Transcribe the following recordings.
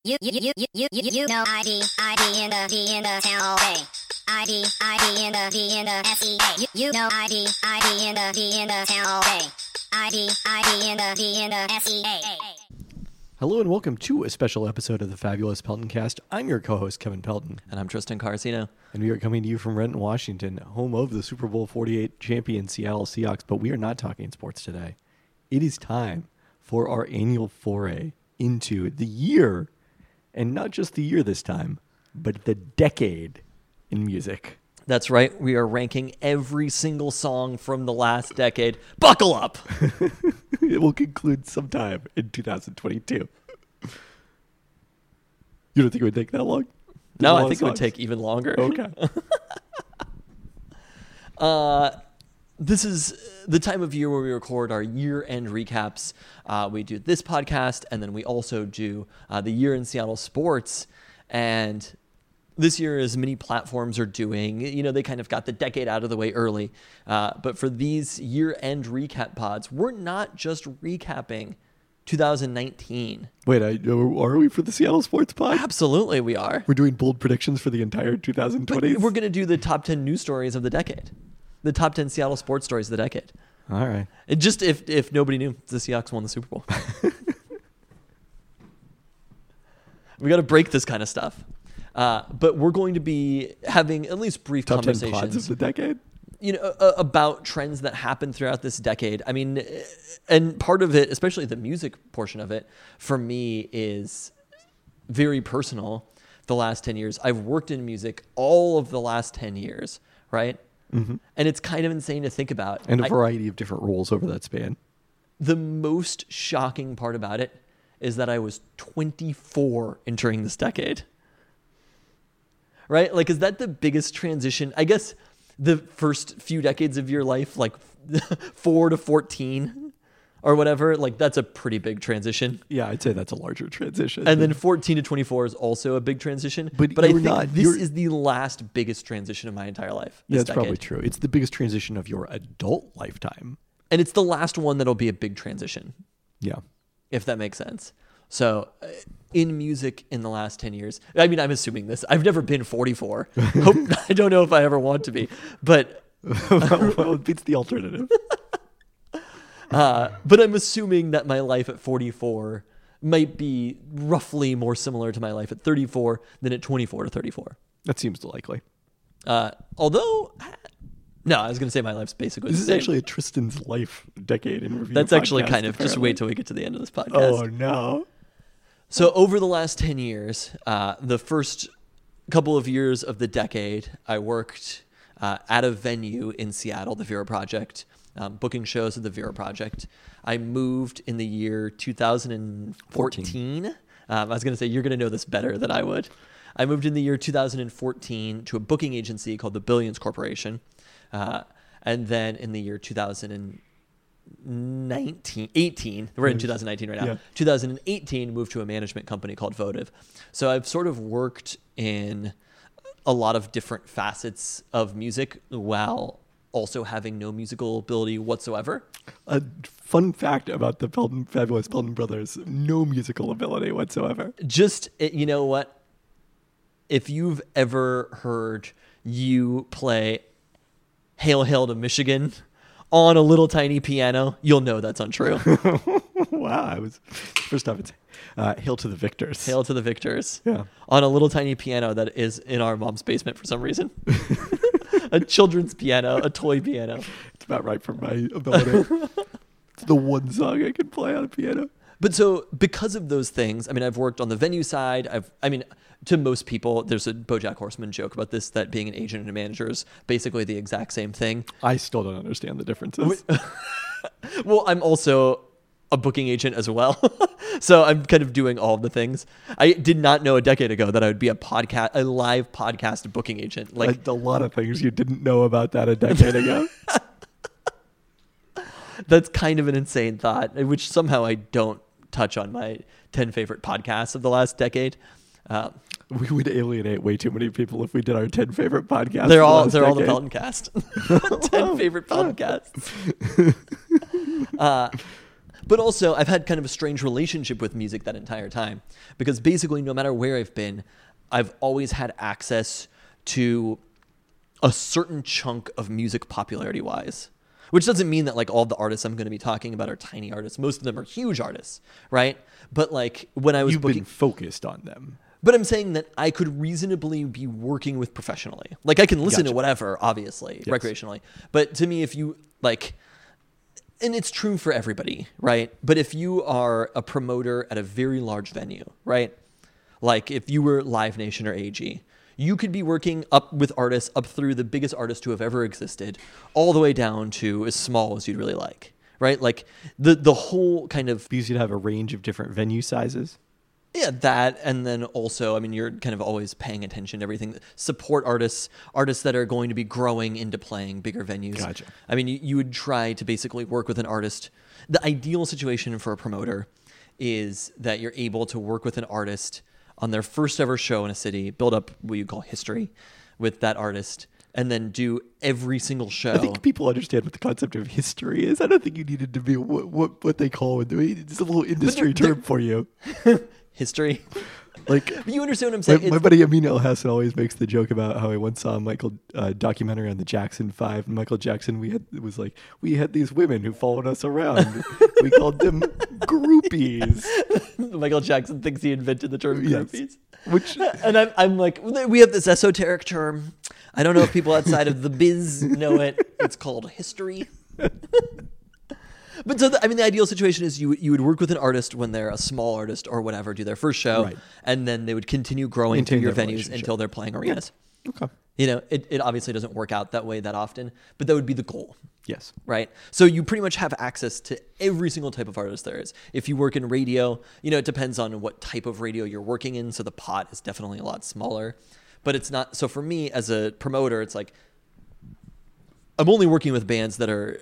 You know ID in the town all day. ID in the SEA. You know ID in the town all day. ID in the SEA. Hello and welcome to a special episode of the Fabulous Pelton Cast. I'm your co-host, Kevin Pelton. And I'm Tristan Carcino. And we are coming to you from Renton, Washington, home of the Super Bowl 48 champion Seattle Seahawks. But we are not talking sports today. It is time for our annual foray into the year, and not just the year this time, but the decade in music. That's right. We are ranking every single song from the last decade. Buckle up! It will conclude sometime in 2022. You don't think it would take that long? No, I think it would take even longer. Okay. This is the time of year where we record our year-end recaps. We do this podcast, and then we also do the year in Seattle sports. And this year, as many platforms are doing, they kind of got the decade out of the way early. But for these year-end recap pods, we're not just recapping 2019. Wait, are we for the Seattle Sports Pod? Absolutely, we are. We're doing bold predictions for the entire 2020s? We're going to do the top 10 news stories of the decade. The top 10 Seattle sports stories of the decade. All right. It just if nobody knew, the Seahawks won the Super Bowl. We got to break this kind of stuff. But we're going to be having at least brief top conversations. Top 10 pods of the decade? About trends that happened throughout this decade. I mean, and part of it, especially the music portion of it, for me is very personal. The last 10 years. I've worked in music all of the last 10 years, right? Mm-hmm. And it's kind of insane to think about. And a variety of different roles over that span. The most shocking part about it is that I was 24 entering this decade. Right? Like, is that the biggest transition? I guess the first few decades of your life, like 4 to 14 or whatever, like that's a pretty big transition. Yeah, I'd say that's a larger transition. And then 14 to 24 is also a big transition. But I think this is the last biggest transition of my entire life. Yeah, that's probably true. It's the biggest transition of your adult lifetime. And it's the last one that'll be a big transition. Yeah. If that makes sense. So in music in the last 10 years, I mean, I'm assuming this. I've never been 44. I don't know if I ever want to be. But well, it beats the alternative. But I'm assuming that my life at 44 might be roughly more similar to my life at 34 than at 24 to 34. That seems likely. Although, no, I was going to say my life's basically this the is same. Actually a Tristan's life decade in review. That's actually kind of, apparently. just wait till we get to the end of this podcast. Oh, no. So over the last 10 years, the first couple of years of the decade, I worked at a venue in Seattle, the Vera Project, booking shows at the Vera Project. I moved in the year 2014. I was going to say, you're going to know this better than I would. I moved in the year 2014 to a booking agency called the Billions Corporation. And then in the year 2018, we're in 2019 right now. Yeah. 2018, moved to a management company called Votive. So I've sort of worked in a lot of different facets of music while also having no musical ability whatsoever. A fun fact about the Fabulous Pelton Brothers, no musical ability whatsoever. Just, you know what? If you've ever heard you play Hail, Hail to Michigan on a little tiny piano, you'll know that's untrue. Wow. First off, it's Hail to the Victors. Hail to the Victors. Yeah. On a little tiny piano that is in our mom's basement for some reason. A children's piano, a toy piano. It's about right for my ability. It's the one song I can play on a piano. But so because of those things, I mean, I've worked on the venue side. To most people, there's a BoJack Horseman joke about this, that being an agent and a manager is basically the exact same thing. I still don't understand the differences. Well, I'm also a booking agent as well. So I'm kind of doing all of the things. I did not know a decade ago that I would be a live podcast booking agent. Like a lot of things you didn't know about that a decade ago. That's kind of an insane thought, which somehow I don't touch on my 10 favorite podcasts of the last decade. We would alienate way too many people if we did our 10 favorite podcasts. They're all the Pelton Cast. 10 favorite podcasts. But also, I've had kind of a strange relationship with music that entire time, because basically, no matter where I've been, I've always had access to a certain chunk of music popularity-wise. Which doesn't mean that like all the artists I'm going to be talking about are tiny artists. Most of them are huge artists, right? But like when I was You've booking, been focused on them. but I'm saying that I could reasonably be working with professionally. Like I can listen to Gotcha. whatever, obviously, Yes. recreationally. But to me, if you like, and it's true for everybody, right? But if you are a promoter at a very large venue, right? Like if you were Live Nation or AG, you could be working up with artists up through the biggest artists who have ever existed, all the way down to as small as you'd really like, right? Like the whole kind of, Because you'd have a range of different venue sizes. yeah, that, and then also, I mean, you're kind of always paying attention to everything. Support artists that are going to be growing into playing bigger venues. Gotcha. I mean, you would try to basically work with an artist. The ideal situation for a promoter is that you're able to work with an artist on their first ever show in a city, build up what you call history with that artist, and then do every single show. I think people understand what the concept of history is. I don't think you needed to be what they call it. It's a little industry term for you. History. Like You understand what I'm saying? my buddy Amin El Hassan always makes the joke about how he once saw a Michael documentary on the Jackson 5. And Michael Jackson, we had these women who followed us around. We called them groupies. Michael Jackson thinks he invented the term Yes. groupies. Which And I'm like, we have this esoteric term. I don't know if people outside of the biz know it. It's called history. But so, I mean, the ideal situation is you would work with an artist when they're a small artist or whatever, do their first show, Right. and then they would continue growing Maintain through your their venues relationship. until they're playing arenas. okay. You know, it obviously doesn't work out that way that often, but that would be the goal. Yes. Right. So you pretty much have access to every single type of artist there is. If you work in radio, you know, it depends on what type of radio you're working in. So the pot is definitely a lot smaller, but it's not. So for me as a promoter, it's like, I'm only working with bands that are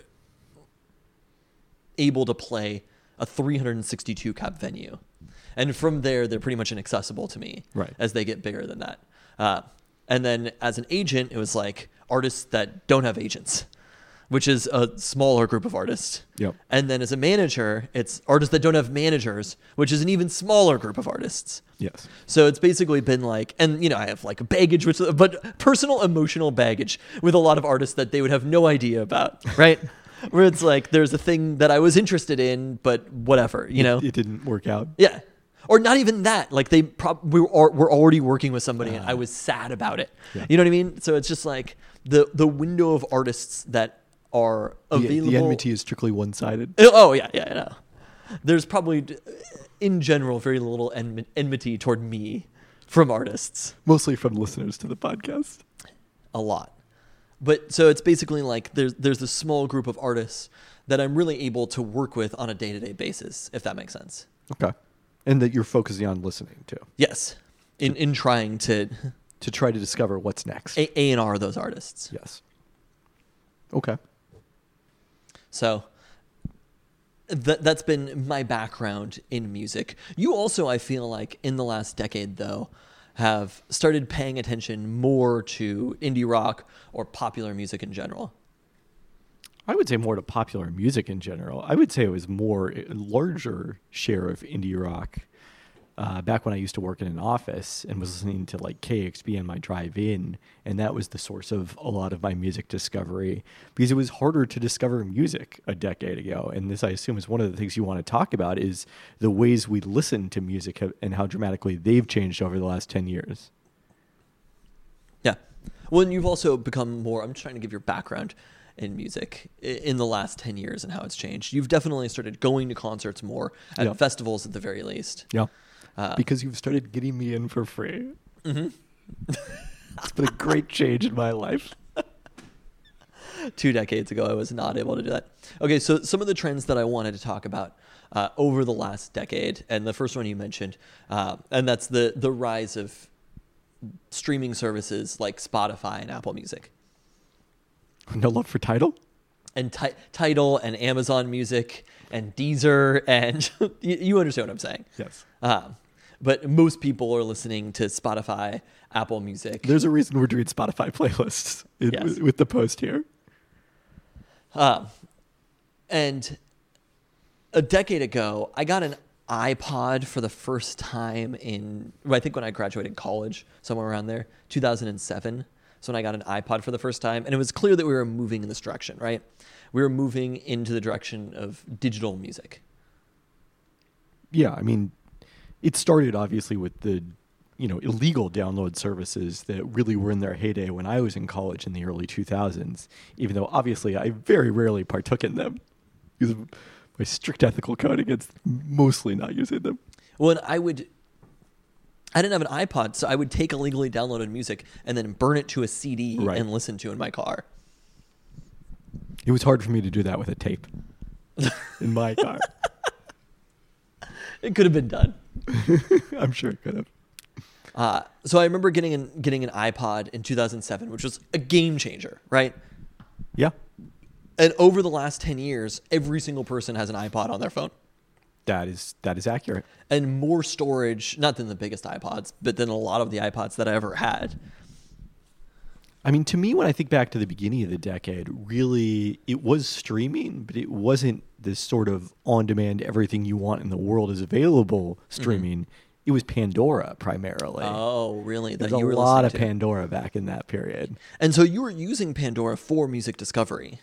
able to play a 362 cap venue. And from there, they're pretty much inaccessible to me Right. as they get bigger than that. And then as an agent, it was like artists that don't have agents, which is a smaller group of artists. Yep. And then as a manager, it's artists that don't have managers, which is an even smaller group of artists. Yes. So it's basically been like, and you know, I have like baggage, but personal emotional baggage with a lot of artists that they would have no idea about, right? Where it's like, there's a thing that I was interested in, but whatever, you know? It didn't work out. Yeah. Or not even that. Like they were already working with somebody and I was sad about it. Yeah. You know what I mean? So it's just like the window of artists that are available. The enmity is strictly one-sided. Oh yeah, I know. There's probably, in general, very little enmity toward me from artists. Mostly from listeners to the podcast. A lot. But so it's basically like there's a small group of artists that I'm really able to work with on a day-to-day basis, if that makes sense. Okay. And that you're focusing on listening to. Yes. In trying to To try to discover what's next. A&R those artists. Yes. Okay. So that's been my background in music. You also, I feel like, in the last decade, though, have started paying attention more to indie rock or popular music in general. I would say more to popular music in general. I would say it was a larger share of indie rock back when I used to work in an office and was listening to like KXB on my drive in. And that was the source of a lot of my music discovery because it was harder to discover music a decade ago. And this, I assume, is one of the things you want to talk about is the ways we listen to music and how dramatically they've changed over the last 10 years. Yeah. Well, and you've also become more, I'm just trying to give your background in music in the last 10 years and how it's changed. You've definitely started going to concerts more at Yeah. festivals at the very least. Yeah. Because you've started getting me in for free. Mm-hmm. It's been a great change in my life. 2 decades ago, I was not able to do that. Okay, so some of the trends that I wanted to talk about over the last decade, and the first one you mentioned, and that's the rise of streaming services like Spotify and Apple Music. No love for Tidal? And Tidal and Amazon Music and Deezer and you understand what I'm saying. Yes. But most people are listening to Spotify, Apple Music. There's a reason we're doing Spotify playlists Yes. with the post here. And a decade ago, I got an iPod for the first time I think when I graduated college, somewhere around there, 2007. So when I got an iPod for the first time, and it was clear that we were moving in this direction, right? We were moving into the direction of digital music. Yeah, I mean, it started obviously with the, illegal download services that really were in their heyday when I was in college in the early 2000s, even though obviously I very rarely partook in them because of my strict ethical code against mostly not using them. Well, and I didn't have an iPod, so I would take illegally downloaded music and then burn it to a CD and listen to in my car. It was hard for me to do that with a tape in my car. It could have been done. I'm sure it could have. So I remember getting an iPod in 2007, which was a game changer, right? Yeah. And over the last 10 years, every single person has an iPod on their phone. That is accurate. And more storage, not than the biggest iPods, but than a lot of the iPods that I ever had. I mean, to me, when I think back to the beginning of the decade, really, it was streaming, but it wasn't this sort of on-demand, everything you want in the world is available streaming. Mm-hmm. It was Pandora primarily. Oh, really? There's a lot of Pandora back in that period. And so you were using Pandora for music discovery.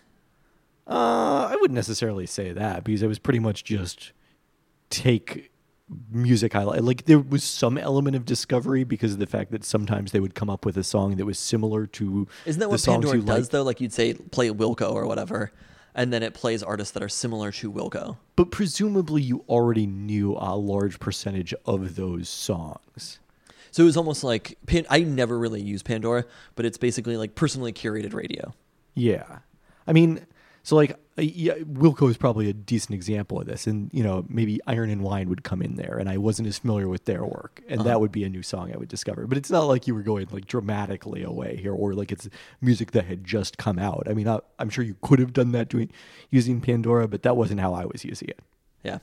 I wouldn't necessarily say that because it was pretty much just take music I like. There was some element of discovery because of the fact that sometimes they would come up with a song that was similar to Isn't that what Pandora does though? Like you'd say play Wilco or whatever, and then it plays artists that are similar to Wilco. But presumably you already knew a large percentage of those songs. So it was almost like I never really used Pandora, but it's basically like personally curated radio. Yeah. I mean, so like Wilco is probably a decent example of this, and maybe Iron and Wine would come in there, and I wasn't as familiar with their work, and that would be a new song I would discover. But it's not like you were going like dramatically away here, or like it's music that had just come out. I mean, I'm sure you could have done that using Pandora, but that wasn't how I was using it. Yeah.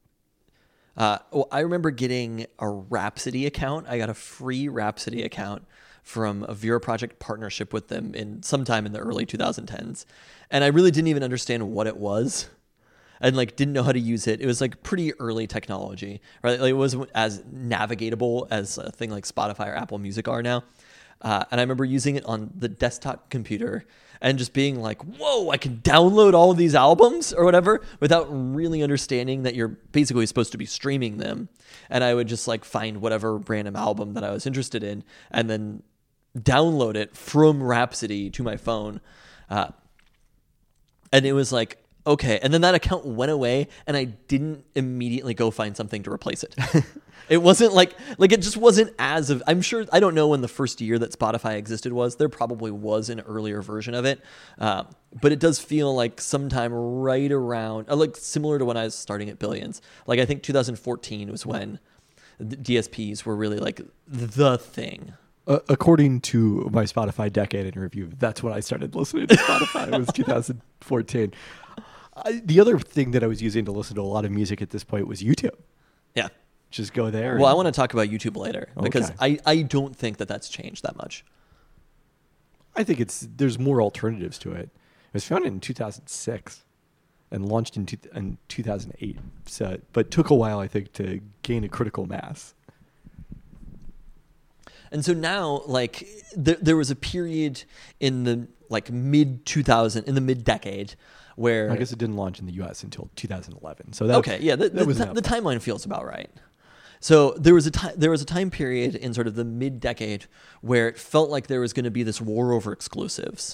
Well, I remember getting a Rhapsody account. I got a free Rhapsody account from a Vera Project partnership with them sometime in the early 2010s. And I really didn't even understand what it was and like didn't know how to use it. It was like pretty early technology, right? Like, it wasn't as navigatable as a thing like Spotify or Apple Music are now. And I remember using it on the desktop computer and just being like, whoa, I can download all of these albums or whatever without really understanding that you're basically supposed to be streaming them. And I would just like find whatever random album that I was interested in and then download it from Rhapsody to my phone. And it was like, okay. And then that account went away and I didn't immediately go find something to replace it. It wasn't like it just wasn't I'm sure, I don't know when the first year that Spotify existed was. There probably was an earlier version of it. But it does feel like sometime right around, like similar to when I was starting at Billions. Like I think 2014 was when the DSPs were really like the thing. According to my Spotify decade in review, that's when I started listening to Spotify. It was 2014. The other thing that I was using to listen to a lot of music at this point was YouTube. Yeah. Just go there. Well, I want to talk about YouTube later because I don't think that that's changed that much. I think there's more alternatives to it. It was founded in 2006 and launched in 2008. But took a while, I think, to gain a critical mass. And so now, like, there was a period in the like mid-decade where I guess it didn't launch in the U.S. until 2011. So the timeline feels about right. So there was a time period in sort of the mid-decade where it felt like there was going to be this war over exclusives.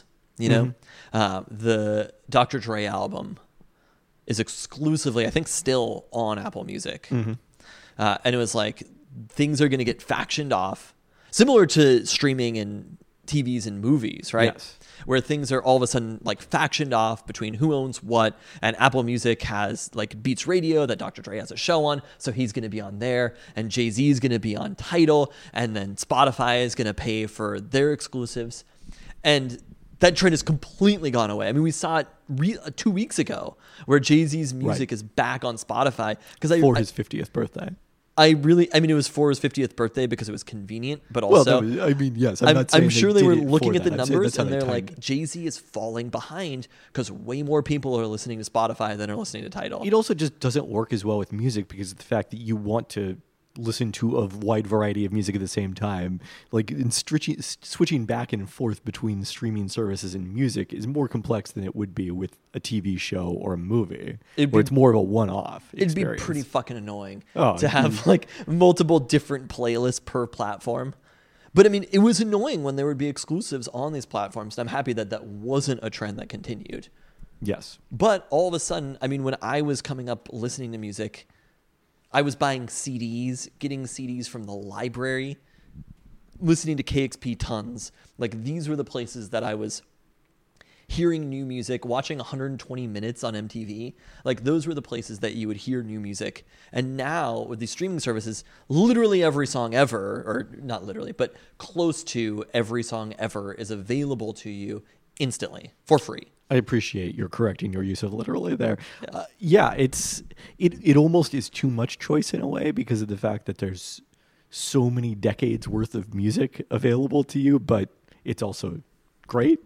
The Dr. Dre album is exclusively, I think, still on Apple Music, and it was like things are going to get factioned off. Similar to streaming and TVs and movies, right? Yes. Where things are all of a sudden like factioned off between who owns what, and Apple Music has like Beats Radio that Dr. Dre has a show on, so he's going to be on there, and Jay-Z is going to be on Tidal, and then Spotify is going to pay for their exclusives. And that trend has completely gone away. I mean, we saw it 2 weeks ago where Jay-Z's music is back on Spotify. For his 50th birthday. I mean, it was for his 50th birthday because it was convenient, but Well, also, no, I mean, yes, I'm not saying I'm sure they did were it for looking at the that. I'm saying numbers that's how and they they're timed like, it. Jay-Z is falling behind because way more people are listening to Spotify than are listening to Tidal. It also just doesn't work as well with music because of the fact that you want to listen to a wide variety of music at the same time. Like switching back and forth between streaming services and music is more complex than it would be with a TV show or a movie, where it's more of a one-off It'd be experience. pretty fucking annoying Oh, to have like multiple different playlists per platform. But I mean, it was annoying when there would be exclusives on these platforms. And I'm happy that that wasn't a trend that continued. Yes. But all of a sudden, I mean, when I was coming up listening to music, I was buying CDs, getting CDs from the library, listening to KXP tons. Like, these were the places that I was hearing new music, watching 120 minutes on MTV. Like, those were the places that you would hear new music. And now, with these streaming services, literally every song ever, or not literally, but close to every song ever is available to you instantly for free. I appreciate your correcting your use of literally there. Yeah, it almost is too much choice in a way because of the fact that there's so many decades worth of music available to you, but it's also great.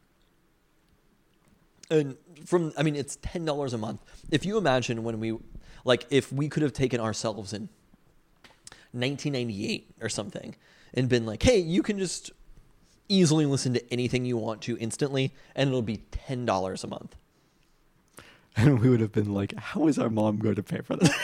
And it's $10 a month. If you imagine if we could have taken ourselves in 1998 or something and been like, hey, you can just easily listen to anything you want to instantly, and it'll be $10 a month. And we would have been like, how is our mom going to pay for this?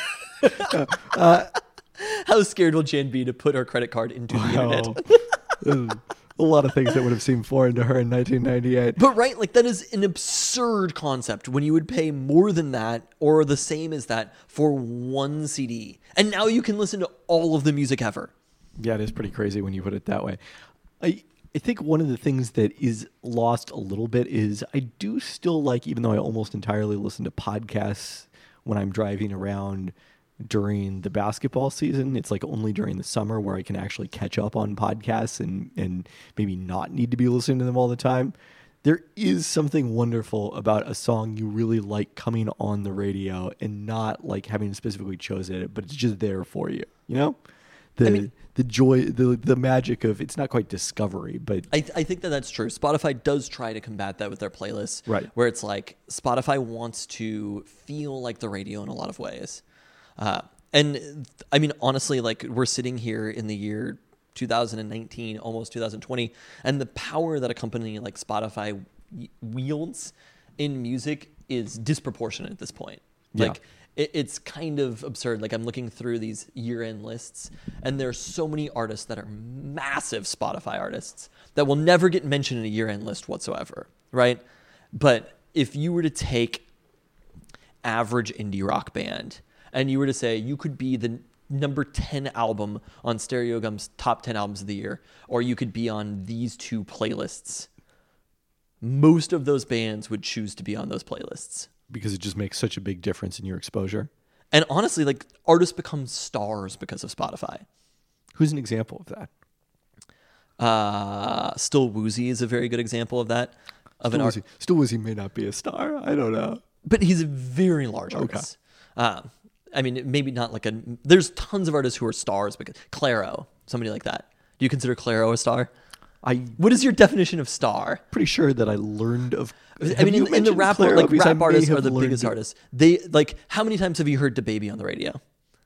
How scared will Jan be to put her credit card into the internet? There's a lot of things that would have seemed foreign to her in 1998. But right, like that is an absurd concept when you would pay more than that or the same as that for one CD. And now you can listen to all of the music ever. Yeah, it is pretty crazy when you put it that way. I think one of the things that is lost a little bit is I do still like, even though I almost entirely listen to podcasts when I'm driving around during the basketball season, it's like only during the summer where I can actually catch up on podcasts and maybe not need to be listening to them all the time. There is something wonderful about a song you really like coming on the radio and not like having specifically chosen it, but it's just there for you, you know? The joy, the magic of, it's not quite discovery, but I think that's true. Spotify does try to combat that with their playlists, right? Where it's like Spotify wants to feel like the radio in a lot of ways. And I mean, honestly, like we're sitting here in the year 2019, almost 2020, and the power that a company like Spotify wields in music is disproportionate at this point. Like, it's kind of absurd. Like, I'm looking through these year-end lists, and there's so many artists that are massive Spotify artists that will never get mentioned in a year-end list whatsoever, right? But if you were to take average indie rock band, and you were to say you could be the number 10 album on Stereogum's top 10 albums of the year, or you could be on these two playlists, most of those bands would choose to be on those playlists. Because it just makes such a big difference in your exposure. And honestly, like artists become stars because of Spotify. Who's an example of that? Still Woozy is a very good example of that. Still Woozy may not be a star. I don't know. But he's a very large artist. Okay. I mean, maybe not like there's tons of artists who are stars because Clairo, somebody like that. Do you consider Clairo a star? What is your definition of star? Pretty sure that I learned of. I mean, in the rap, Clairo, like rap artists are the biggest artists. They like. How many times have you heard DaBaby on the radio?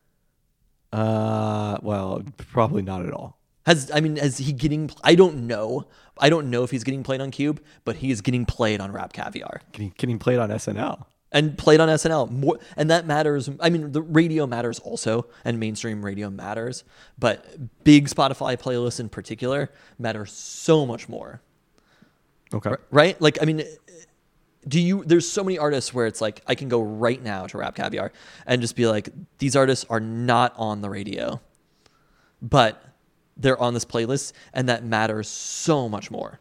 Well, probably not at all. Has he getting? I don't know. I don't know if he's getting played on Cube, but he is getting played on Rap Caviar. Getting played on SNL. And played on SNL more, and that matters. I mean, the radio matters also, and mainstream radio matters, but big Spotify playlists in particular matter so much more. Okay, right? Like, I mean, there's so many artists where it's like I can go right now to Rap Caviar and just be like, these artists are not on the radio, but they're on this playlist, and that matters so much more.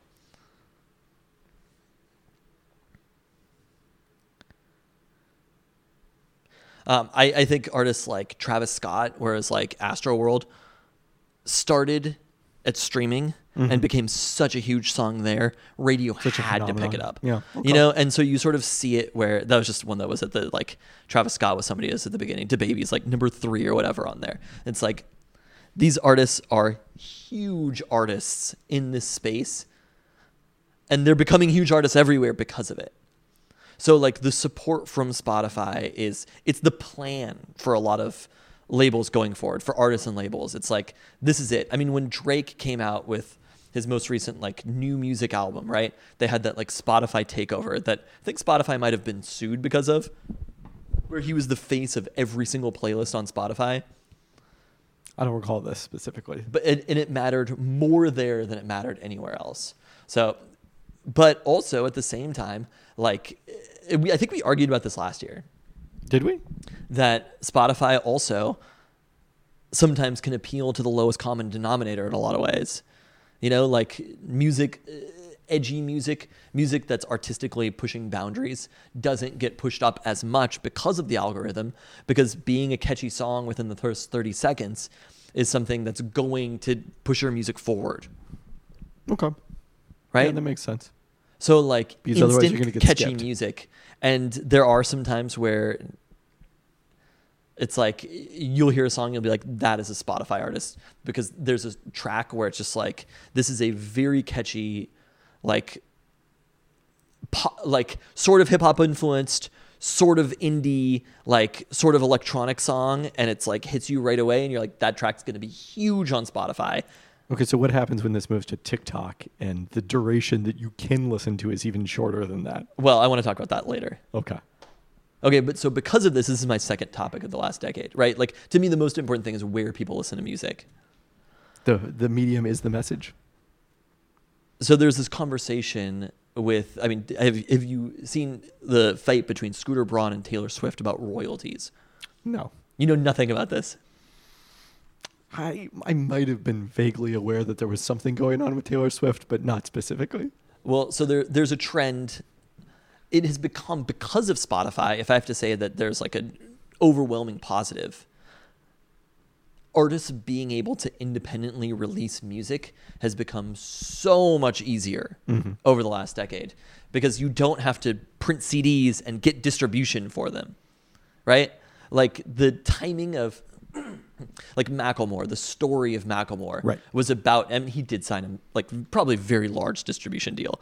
I think artists like Travis Scott, whereas like Astroworld, started at streaming and became such a huge song there, radio a had to pick phenomenon. it up. Yeah, okay. You know, and so you sort of see it where that was just one that was at the, like, Travis Scott was somebody is at the beginning, DaBaby's like number 3 or whatever on there. It's like, these artists are huge artists in this space, and they're becoming huge artists everywhere because of it. So, like, the support from Spotify it's the plan for a lot of labels going forward, for artists and labels. It's like, this is it. I mean, when Drake came out with his most recent, like, new music album, right? They had that, like, Spotify takeover that I think Spotify might have been sued because of, where he was the face of every single playlist on Spotify. I don't recall this specifically. But it mattered more there than it mattered anywhere else. So, but also at the same time, like, I think we argued about this last year, Did we? that Spotify also sometimes can appeal to the lowest common denominator in a lot of ways. You know, like music, edgy music that's artistically pushing boundaries doesn't get pushed up as much because of the algorithm, because being a catchy song within the first 30 seconds is something that's going to push your music forward. Okay. Right? Yeah, that makes sense. So, like, Because otherwise instant you're gonna get catchy skipped. music. And there are some times where it's like, you'll hear a song, you'll be like, that is a Spotify artist. Because there's a track where it's just like, this is a very catchy, like sort of hip-hop influenced, sort of indie, like, sort of electronic song. And it's like, hits you right away. And you're like, that track's going to be huge on Spotify. Okay, so what happens when this moves to TikTok and the duration that you can listen to is even shorter than that? Well, I want to talk about that later. Okay. Okay, but so because of this is my second topic of the last decade, right? Like, to me, the most important thing is where people listen to music. The medium is the message. So there's this conversation with, I mean, have you seen the fight between Scooter Braun and Taylor Swift about royalties? No. You know nothing about this. I might have been vaguely aware that there was something going on with Taylor Swift, but not specifically. Well, so there's a trend. It has become, because of Spotify, if I have to say that there's like an overwhelming positive, artists being able to independently release music has become so much easier over the last decade, because you don't have to print CDs and get distribution for them, right? Like, the timing of like Macklemore, the story of Macklemore Right. was about, I mean, he did sign a, like, probably very large distribution deal.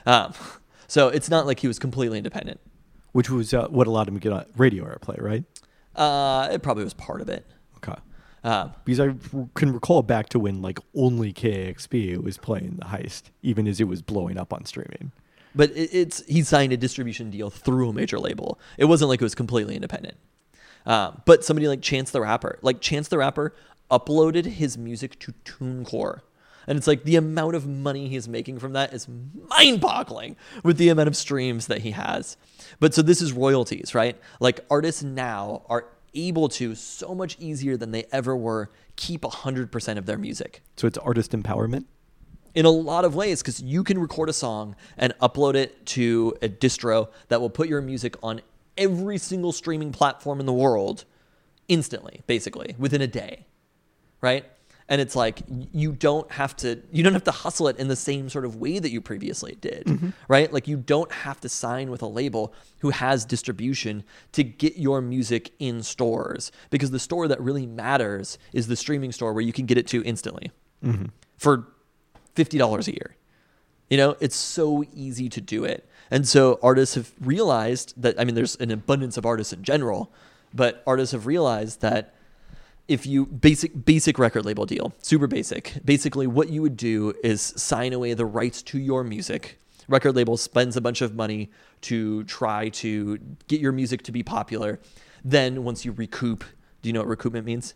So it's not like he was completely independent. Which was what allowed him to get on radio airplay, right? It probably was part of it. Okay. Because I can recall back to when, like, only KXP was playing the heist, even as it was blowing up on streaming. But he signed a distribution deal through a major label. It wasn't like it was completely independent. But somebody like Chance the Rapper uploaded his music to TuneCore. And it's like, the amount of money he's making from that is mind-boggling with the amount of streams that he has. But so this is royalties, right? Like, artists now are able to, so much easier than they ever were, keep 100% of their music. So it's artist empowerment? In a lot of ways, because you can record a song and upload it to a distro that will put your music on every single streaming platform in the world instantly, basically, within a day, right? And it's like, you don't have to hustle it in the same sort of way that you previously did, right? Like, you don't have to sign with a label who has distribution to get your music in stores, because the store that really matters is the streaming store where you can get it to instantly for $50 a year. You know, it's so easy to do it. And so artists have realized that, I mean, there's an abundance of artists in general, but artists have realized that if you basic record label deal, super basic, basically what you would do is sign away the rights to your music. Record label spends a bunch of money to try to get your music to be popular. Then once you recoup, do you know what recoupment means?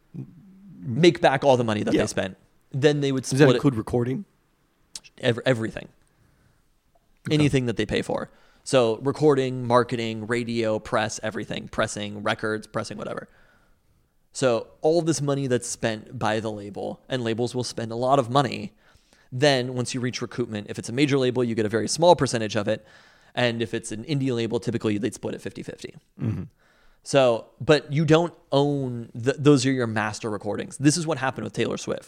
Make back all the money that they spent. Then they would split Does that include recording? everything. Okay. Anything that they pay for. So recording, marketing, radio, press, everything. Pressing records, pressing whatever. So all this money that's spent by the label, and labels will spend a lot of money. Then once you reach recoupment, if it's a major label, you get a very small percentage of it. And if it's an indie label, typically they'd split it 50-50. So, but you don't own, those are your master recordings. This is what happened with Taylor Swift,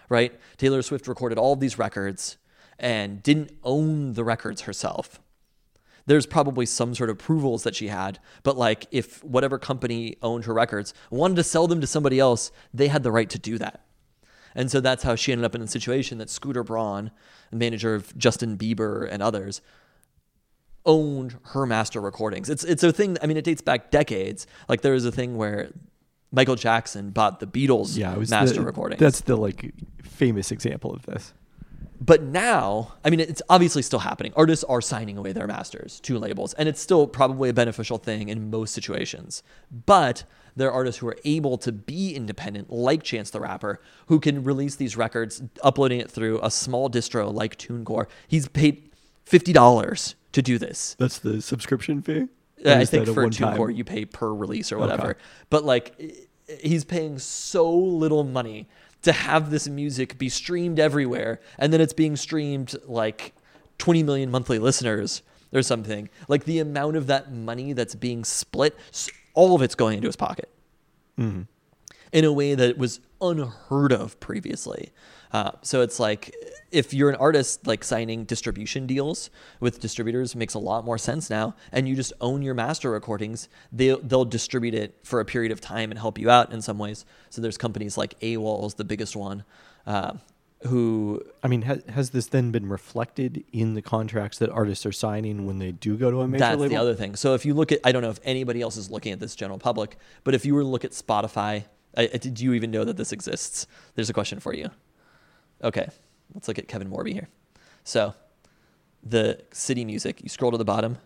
right? Taylor Swift recorded all of these records and didn't own the records herself. There's probably some sort of approvals that she had, but like if whatever company owned her records wanted to sell them to somebody else, they had the right to do that. And so that's how she ended up in a situation that Scooter Braun, the manager of Justin Bieber and others, owned her master recordings. It's a thing, I mean, it dates back decades. Like there was a thing where Michael Jackson bought the Beatles master recordings. That's the like famous example of this. But now, I mean, it's obviously still happening. Artists are signing away their masters to labels, and it's still probably a beneficial thing in most situations. But there are artists who are able to be independent, like Chance the Rapper, who can release these records, uploading it through a small distro like TuneCore. He's paid $50 to do this. That's the subscription fee? I think for TuneCore, you pay per release or whatever. Okay. But like, he's paying so little money to have this music be streamed everywhere, and then it's being streamed like 20 million monthly listeners or something. Like the amount of that money that's being split, all of it's going into his pocket in a way that was unheard of previously. So it's like if you're an artist, like signing distribution deals with distributors makes a lot more sense now, and you just own your master recordings, they'll distribute it for a period of time and help you out in some ways. So there's companies like AWOL is the biggest one, who... I mean, has this then been reflected in the contracts that artists are signing when they do go to a major label? That's the other thing. So if you look at, I don't know if anybody else is looking at this general public, but if you were to look at Spotify, did you even know that this exists? There's a question for you. Okay, let's look at Kevin Morby here. So, the City Music, you scroll to the bottom.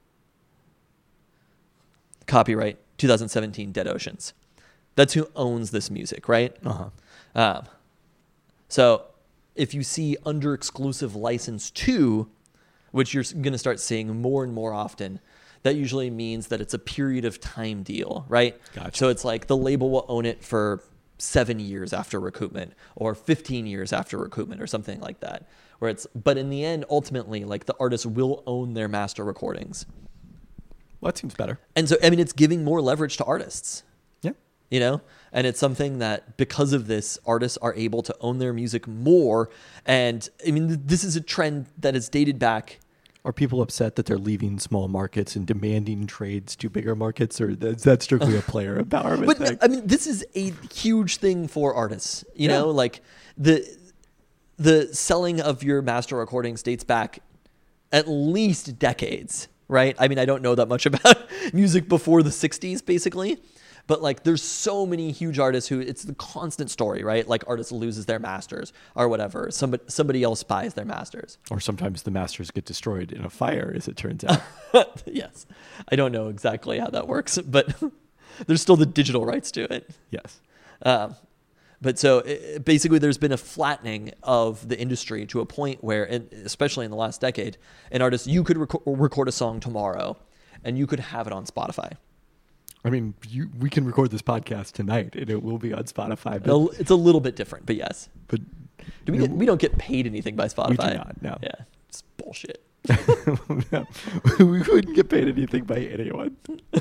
Copyright 2017 Dead Oceans. That's who owns this music, right? Uh-huh. So, if you see under exclusive license 2, which you're going to start seeing more and more often, that usually means that it's a period of time deal, right? Gotcha. So it's like the label will own it for 7 years after recoupment or 15 years after recoupment or something like that, but in the end, ultimately, like the artist will own their master recordings. Well, that seems better. And so, I mean, it's giving more leverage to artists. Yeah. You know, and it's something that because of this, artists are able to own their music more. And I mean, this is a trend that is dated back. Are people upset that they're leaving small markets and demanding trades to bigger markets, or is that strictly a player empowerment But thing? I mean, this is a huge thing for artists. You know, like the selling of your master recordings dates back at least decades, right? I mean, I don't know that much about music before the 60s, basically. But like, there's so many huge artists who it's the constant story, right? Like, artists loses their masters or whatever. Somebody else buys their masters. Or sometimes the masters get destroyed in a fire, as it turns out. Yes, I don't know exactly how that works, but there's still the digital rights to it. Yes. But so basically, there's been a flattening of the industry to a point where, especially in the last decade, an artist, you could record a song tomorrow, and you could have it on Spotify. I mean, we can record this podcast tonight, and it will be on Spotify. But, it's a little bit different, but yes. But we don't get paid anything by Spotify. We do not, no. Yeah, it's bullshit. No, we wouldn't get paid anything by anyone.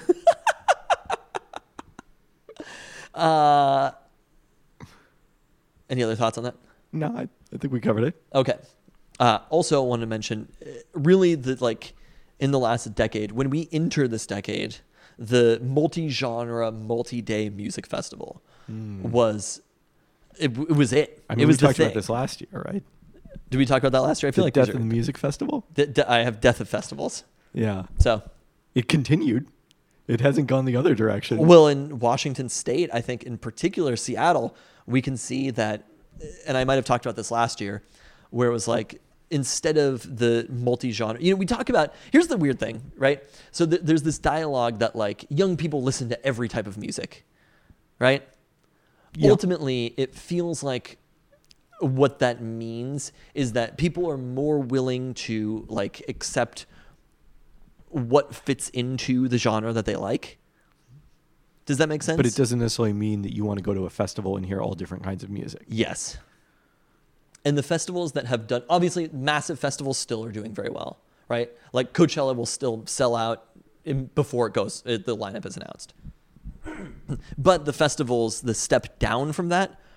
Any other thoughts on that? No, I think we covered it. Okay. Also, I wanted to mention, really, in the last decade, when we enter this decade, the multi-genre, multi-day music festival was it. I mean, it was we talked the thing. about this last year, right? Did we talk about that last year? I feel like Death of the Music Festival. I have Death of Festivals. Yeah. So it continued. It hasn't gone the other direction. Well, in Washington State, I think in particular Seattle, we can see that, and I might have talked about this last year, where it was like, instead of the multi-genre, we talk about, here's the weird thing, right? So there's this dialogue that like young people listen to every type of music, right? Yeah. Ultimately, it feels like what that means is that people are more willing to like accept what fits into the genre that they like. Does that make sense? But it doesn't necessarily mean that you want to go to a festival and hear all different kinds of music. Yes. And the festivals that have done, obviously massive festivals still are doing very well, right? Like Coachella will still sell out before the lineup is announced. But the festivals, the step down from that,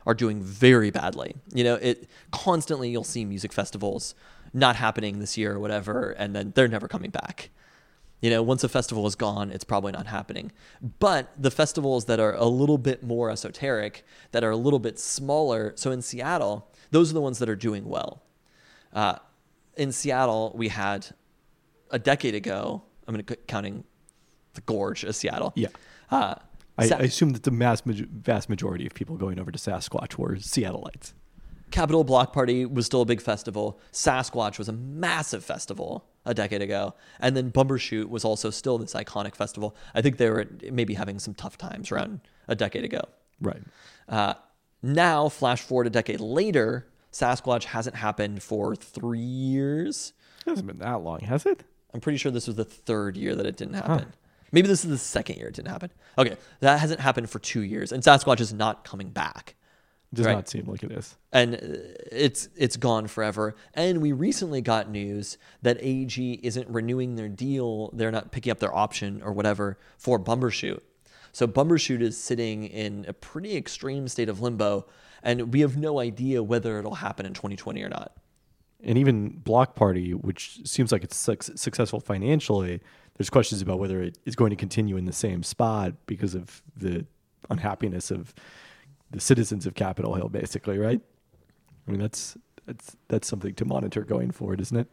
are doing very badly. You know, it constantly you'll see music festivals not happening this year or whatever, and then they're never coming back. You know, once a festival is gone, it's probably not happening. But the festivals that are a little bit more esoteric, that are a little bit smaller, so in Seattle, those are the ones that are doing well. In Seattle, we had a decade ago, I'm going to counting the Gorge of Seattle. Yeah. I assume that the vast majority of people going over to Sasquatch were Seattleites. Capitol Block Party was still a big festival. Sasquatch was a massive festival a decade ago. And then Bumbershoot was also still this iconic festival. I think they were maybe having some tough times around a decade ago. Right. Now, flash forward a decade later, Sasquatch hasn't happened for 3 years. It hasn't been that long, has it? I'm pretty sure this was the third year that it didn't happen. Maybe this is the second year it didn't happen. Okay, that hasn't happened for 2 years. And Sasquatch is not coming back. Does not seem like it is. And it's gone forever. And we recently got news that AEG isn't renewing their deal. They're not picking up their option or whatever for Bumbershoot. So Bumbershoot is sitting in a pretty extreme state of limbo, and we have no idea whether it'll happen in 2020 or not. And even Block Party, which seems like it's successful financially, there's questions about whether it is going to continue in the same spot because of the unhappiness of the citizens of Capitol Hill, basically, right? I mean, that's something to monitor going forward, isn't it?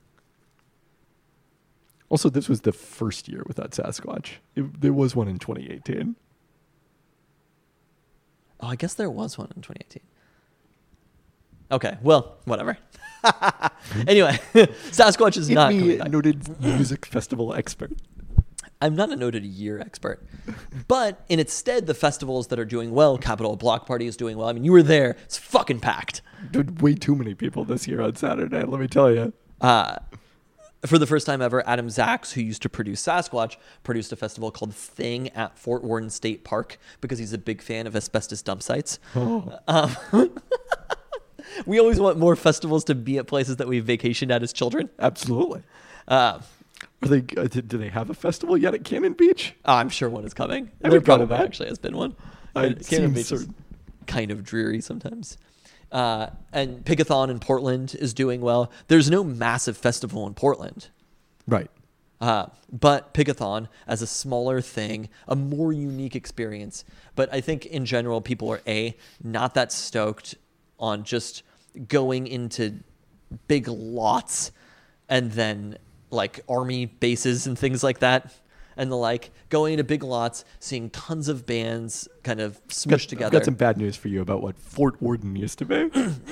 Also, this was the first year without Sasquatch. There was one in 2018. Oh, I guess there was one in 2018. Okay, well, whatever. Anyway, Sasquatch is not coming back. Noted music festival expert. I'm not a noted year expert, but in its stead, the festivals that are doing well, Capitol Block Party is doing well. I mean, you were there; it's fucking packed. Dude, way too many people this year on Saturday. Let me tell you. For the first time ever, Adam Zaks, who used to produce Sasquatch, produced a festival called Thing at Fort Worden State Park because he's a big fan of asbestos dump sites. Oh. We always want more festivals to be at places that we vacationed at as children. Absolutely. Do they have a festival yet at Cannon Beach? I'm sure one is coming. I There would go to probably that. actually has been one. It Cannon seems Beach is certain. kind of dreary sometimes. And Pigathon in Portland is doing well. There's no massive festival in Portland. Right. But Pigathon as a smaller thing, a more unique experience. But I think in general, people are not that stoked on just going into big lots and then like army bases and things like that. And the like, going into big lots, seeing tons of bands kind of smushed together. I've got some bad news for you about what Fort Worden used to be.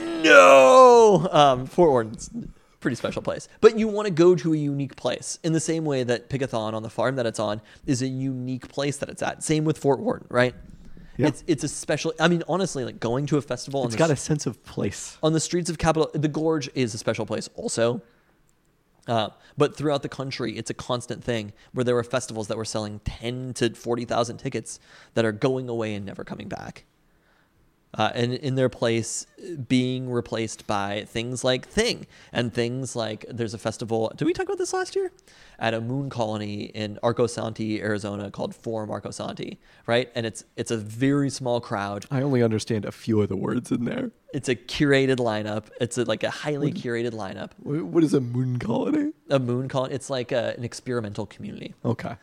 No! Fort Worden's a pretty special place. But you want to go to a unique place in the same way that Pigathon on the farm that it's on is a unique place that it's at. Same with Fort Worden, right? Yeah. It's a special, I mean, honestly, like going to a festival. It's got a sense of place. On the streets of Capitol, the Gorge is a special place also. But throughout the country, it's a constant thing where there were festivals that were selling 10 to 40,000 tickets that are going away and never coming back. And in their place being replaced by things like Thing and things like there's a festival. Did we talk about this last year? At a moon colony in Arco Santi, Arizona called Forum Arco Santi, right? And it's a very small crowd. I only understand a few of the words in there. It's a curated lineup. It's like a highly curated lineup. What is a moon colony? A moon colony. It's like an experimental community. Okay.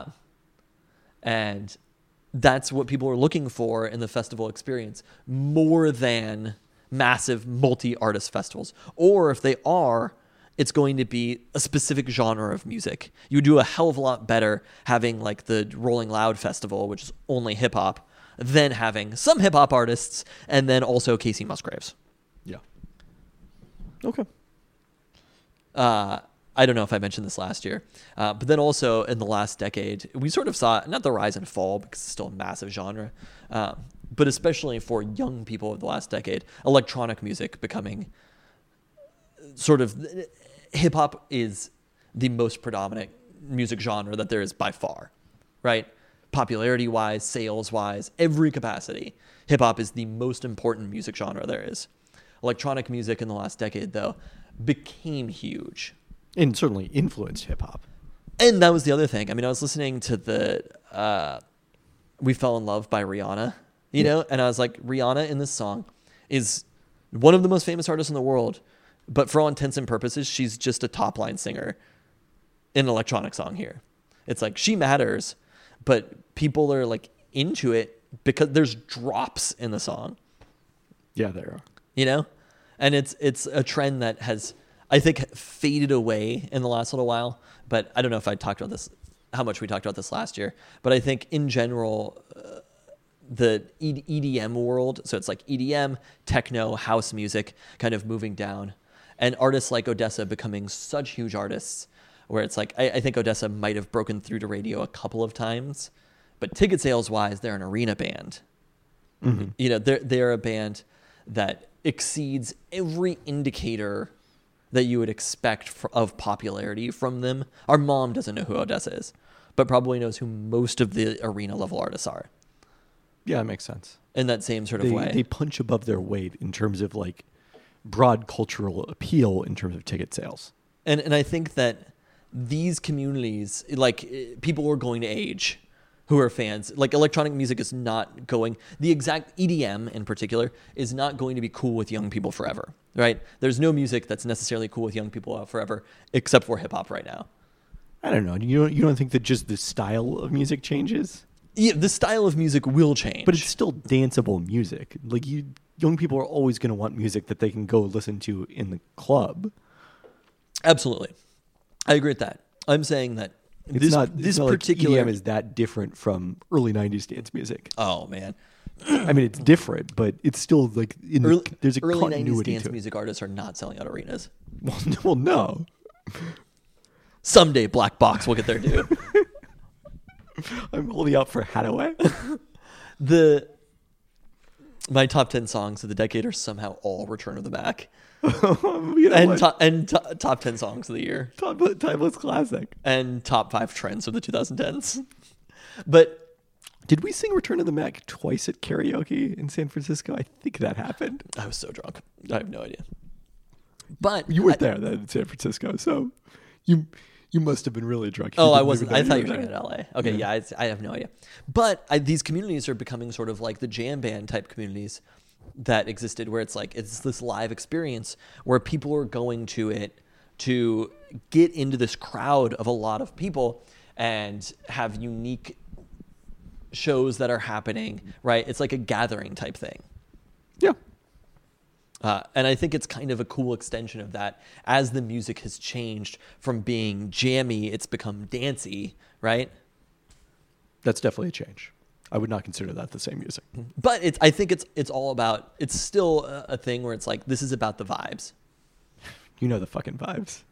And that's what people are looking for in the festival experience more than massive multi-artist festivals. Or if they are, it's going to be a specific genre of music. You would do a hell of a lot better having like the Rolling Loud Festival, which is only hip hop, than having some hip hop artists and then also Casey Musgraves. Yeah. Okay. I don't know if I mentioned this last year, but then also in the last decade, we sort of saw not the rise and fall because it's still a massive genre, but especially for young people of the last decade, electronic music becoming sort of hip hop is the most predominant music genre that there is by far, right? Popularity wise, sales wise, every capacity, hip hop is the most important music genre there is. Electronic music in the last decade, though, became huge. And certainly influenced hip hop. And that was the other thing. I mean, I was listening to the We Fell in Love by Rihanna, you know, and I was like, Rihanna in this song is one of the most famous artists in the world, but for all intents and purposes, she's just a top line singer in an electronic song here. It's like she matters, but people are like into it because there's drops in the song. Yeah, there are. You know? And it's a trend that has, I think, faded away in the last little while. But I don't know if I talked about this, how much we talked about this last year. But I think in general, the EDM world, so it's like EDM, techno, house music kind of moving down. And artists like Odessa becoming such huge artists where it's like, I think Odessa might have broken through to radio a couple of times. But ticket sales wise, they're an arena band. Mm-hmm. You know, they're a band that exceeds every indicator that you would expect of popularity from them. Our mom doesn't know who Odessa is, but probably knows who most of the arena level artists are. Yeah, that makes sense. In that same sort of way. They punch above their weight in terms of like broad cultural appeal in terms of ticket sales. And I think that these communities, like people are going to age who are fans. Like electronic music is not going, the exact EDM in particular is not going to be cool with young people forever, right? There's no music that's necessarily cool with young people forever, except for hip hop right now. I don't know. You don't think that just the style of music changes? Yeah, the style of music will change. But it's still danceable music. Like young people are always going to want music that they can go listen to in the club. Absolutely. I agree with that. I'm saying that It's not particular like EDM is that different from early 90s dance music. Oh man. I mean, it's different, but it's still like there's a early 90s continuity dance to it. music artists are not selling out arenas. Well, no. Someday Black Box will get there too. I'm holding out for Hadaway. My top 10 songs of the decade are somehow all Return of the Mac. And Top 10 songs of the year. Timeless classic. And top 5 trends of the 2010s. But did we sing Return of the Mac twice at karaoke in San Francisco? I think that happened. I was so drunk. I have no idea. But you weren't there then in San Francisco, so you must have been really drunk. Oh, I wasn't. I thought you were talking about LA. Okay, yeah, I have no idea. But these communities are becoming sort of like the jam band type communities that existed, where it's like it's this live experience where people are going to it to get into this crowd of a lot of people and have unique shows that are happening, right? It's like a gathering type thing. Yeah. And I think it's kind of a cool extension of that. As the music has changed from being jammy, it's become dancey, right? That's definitely a change. I would not consider that the same music. But I think it's all about, it's still a thing where it's like, this is about the vibes. You know the fucking vibes.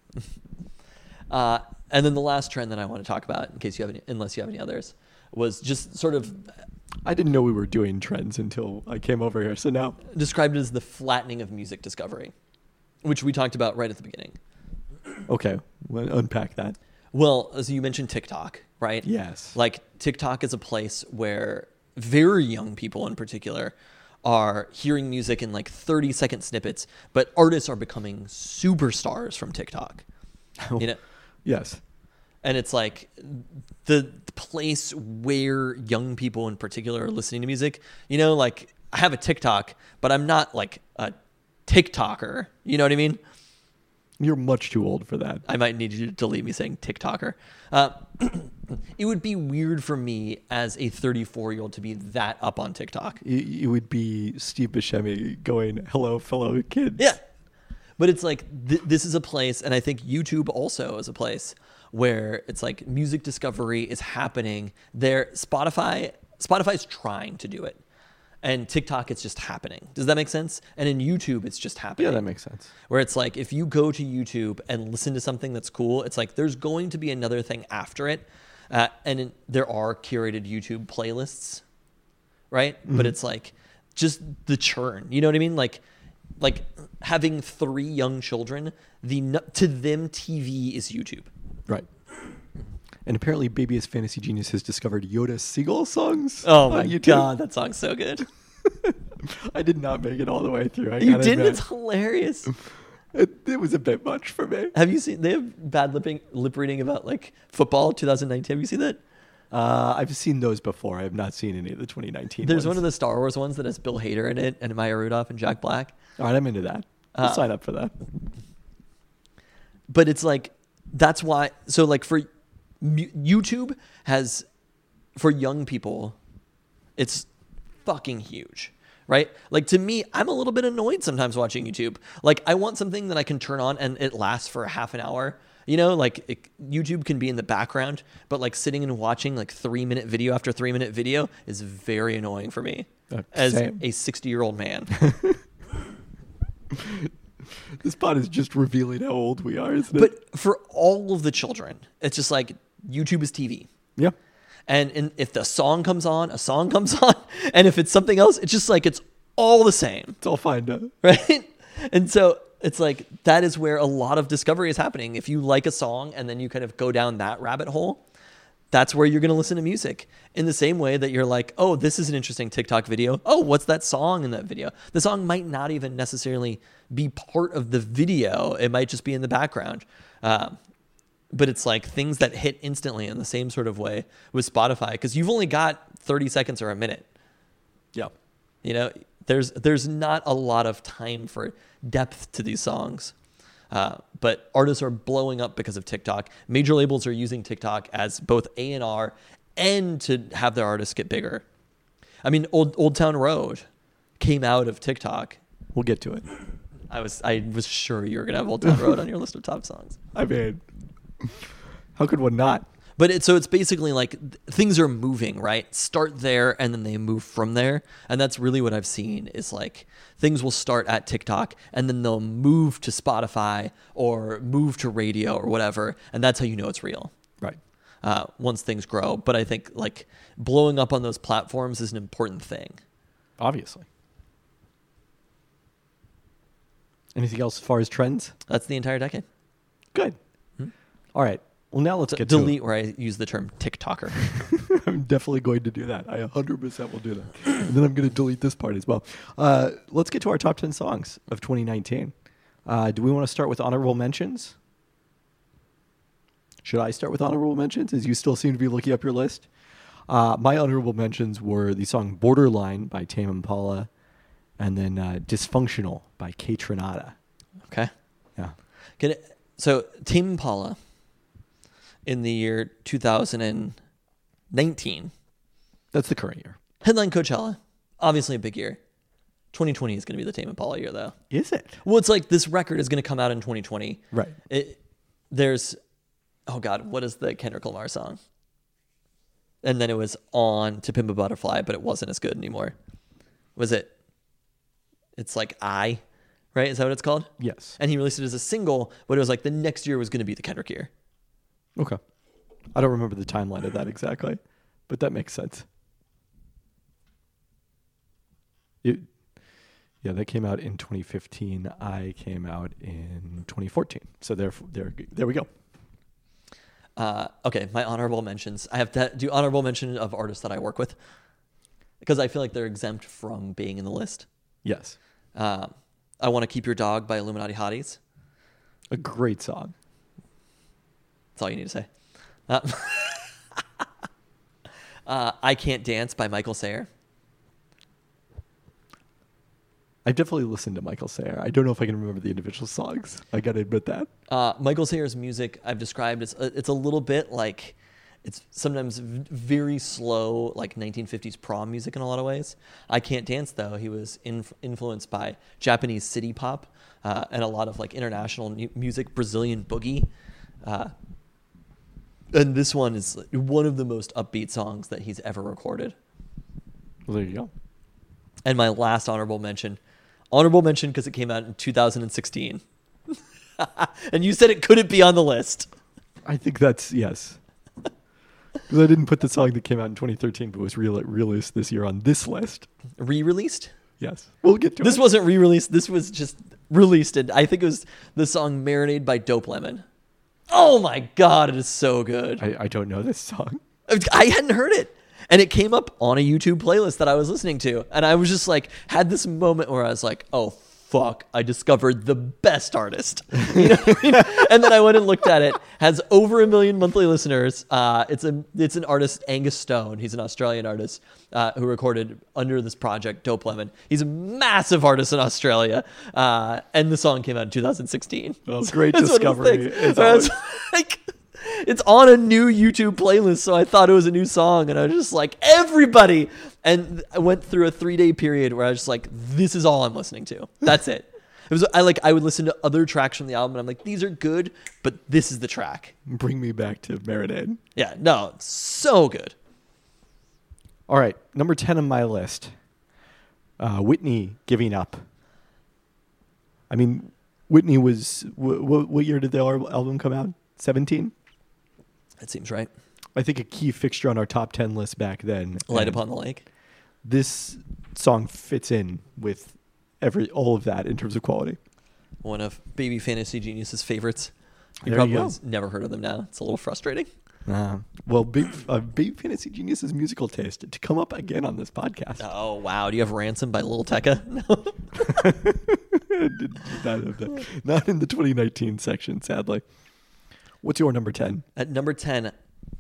And then the last trend that I want to talk about, in case you have any, unless you have any others, was just sort of, I didn't know we were doing trends until I came over here. So now described as the flattening of music discovery, which we talked about right at the beginning. Okay, well, unpack that. Well, as you mentioned TikTok, right? Yes. Like TikTok is a place where very young people in particular are hearing music in like 30-second snippets, but artists are becoming superstars from TikTok. You know? Yes. And it's like the place where young people in particular are listening to music. You know, like I have a TikTok, but I'm not like a TikToker. You know what I mean? You're much too old for that. I might need you to delete me saying TikToker. It would be weird for me as a 34-year-old to be that up on TikTok. It would be Steve Buscemi going, "Hello, fellow kids." Yeah. But it's like, this is a place, and I think YouTube also is a place where it's like music discovery is happening there. Spotify's trying to do it. And TikTok, it's just happening. Does that make sense? And in YouTube, it's just happening. Yeah, that makes sense. Where it's like, if you go to YouTube and listen to something that's cool, it's like there's going to be another thing after it. There are curated YouTube playlists, right? Mm-hmm. But it's like just the churn. You know what I mean? Like having 3 young children, to them, TV is YouTube. Right. And apparently Baby's Fantasy Genius has discovered Yoda Seagull songs. Oh my God, that song's so good. I did not make it all the way through. You didn't? It's hilarious. It was a bit much for me. Have you seen, they have bad lip reading about like football 2019. Have you seen that? I've seen those before. I have not seen any of the 2019 There's ones. one of the Star Wars ones that has Bill Hader in it and Maya Rudolph and Jack Black. All right, I'm into that. I'll sign up for that. But it's like, that's why. So like for YouTube has, for young people, it's fucking huge, right? Like to me, I'm a little bit annoyed sometimes watching YouTube. Like I want something that I can turn on and it lasts for a half an hour. You know, like YouTube can be in the background, but like sitting and watching like 3-minute video after 3-minute video is very annoying for me as same. a 60-year-old man. This pod is just revealing how old we are, isn't it? But for all of the children, it's just like YouTube is TV. Yeah. And if the song comes on, a song comes on. And if it's something else, it's just like it's all the same. It's all fine now. Right? And so it's like that is where a lot of discovery is happening. If you like a song and then you kind of go down that rabbit hole, that's where you're going to listen to music. In the same way that you're like, oh, this is an interesting TikTok video. Oh, what's that song in that video? The song might not even necessarily be part of the video. It might just be in the background. But it's like things that hit instantly in the same sort of way with Spotify, because you've only got 30 seconds or a minute. Yeah. You know, there's not a lot of time for depth to these songs. But artists are blowing up because of TikTok. Major labels are using TikTok as both A&R and to have their artists get bigger. I mean, Old Town Road came out of TikTok. We'll get to it. I was sure you were going to have Old Town Road on your list of top songs. I mean, how could one not? But it's basically like things are moving, right? Start there and then they move from there. And that's really what I've seen is like things will start at TikTok and then they'll move to Spotify or move to radio or whatever. And that's how you know it's real. Right. Once things grow. But I think like blowing up on those platforms is an important thing. Obviously. Anything else as far as trends? That's the entire decade. Good. All right. Well, now let's get Delete where I use the term TikToker. to I'm definitely going to do that. I 100% will do that. And then I'm going to delete this part as well. Let's get to our top 10 songs of 2019. Do we want to start with honorable mentions? Should I start with honorable mentions, as you still seem to be looking up your list? My honorable mentions were the song Borderline by Tame Impala and then Dysfunctional by Kate Renata. Okay. Yeah. So Tame Impala in the year 2019. That's the current year. Headline Coachella. Obviously a big year. 2020 is going to be the Tame Impala year, though. Is it? Well, it's like this record is going to come out in 2020. Right. There's, oh God, what is the Kendrick Lamar song? And then it was on To Pimp a Butterfly, but it wasn't as good anymore. Was it? It's like right? Is that what it's called? Yes. And he released it as a single, but it was like the next year was going to be the Kendrick year. Okay. I don't remember the timeline of that exactly, but that makes sense. Yeah, that came out in 2015. I came out in 2014. So there we go. Okay, my honorable mentions. I have to do honorable mention of artists that I work with because I feel like they're exempt from being in the list. Yes. I Want to Keep Your Dog by Illuminati Hotties. A great song. That's all you need to say. I Can't Dance by Michael Sayer. I've definitely listened to Michael Sayer. I don't know if I can remember the individual songs. I got to admit that. Michael Sayer's music I've described as it's a little bit like it's sometimes very slow, like 1950s prom music in a lot of ways. I Can't Dance, though, he was influenced by Japanese city pop and a lot of like international music, Brazilian boogie. And this one is one of the most upbeat songs that he's ever recorded. Well, there you go. And my last honorable mention because it came out in 2016. And you said it couldn't be on the list. I think that's, yes. Because I didn't put the song that came out in 2013, but was released this year on this list. Re-released? Yes. We'll get to it. This wasn't re-released. This was just released. And I think it was the song Marinade by Dope Lemon. Oh my God, it is so good. I don't know this song. I hadn't heard it. And it came up on a YouTube playlist that I was listening to. And I was just like, had this moment where I was like, oh, fuck, I discovered the best artist. You know what I mean? And then I went and looked at it. Has over 1 million monthly listeners. It's an artist, Angus Stone. He's an Australian artist who recorded under this project, Dope Lemon. He's a massive artist in Australia. And the song came out in 2016. Oh, great It's one of those discovery. things It's where I was always- like, it's on a new YouTube playlist, so I thought it was a new song, and I was just like, everybody. And I went through a 3-day period where I was just like, this is all I'm listening to. That's it. It was I would listen to other tracks from the album, and I'm like, these are good, but this is the track. Bring me back to Marinade. Yeah, no, it's so good. All right, number 10 on my list. Whitney, Giving Up. I mean, Whitney was... What year did the album come out? 17? That seems right. I think a key fixture on our top 10 list back then. Light And Upon the Lake. This song fits in with all of that in terms of quality. One of Baby Fantasy Genius's favorites. You There you probably go. never heard of them now. It's a little frustrating. Well, Baby Fantasy Genius's musical taste to come up again on this podcast. Oh, wow. Do you have Ransom by Lil Tecca? No. Not in the 2019 section, sadly. What's your number 10? At number 10,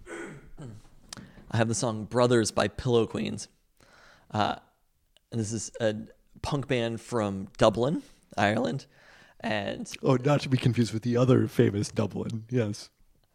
I have the song Brothers by Pillow Queens. And this is a punk band from Dublin, Ireland. And Oh, not to be confused with the other famous Dublin. Yes.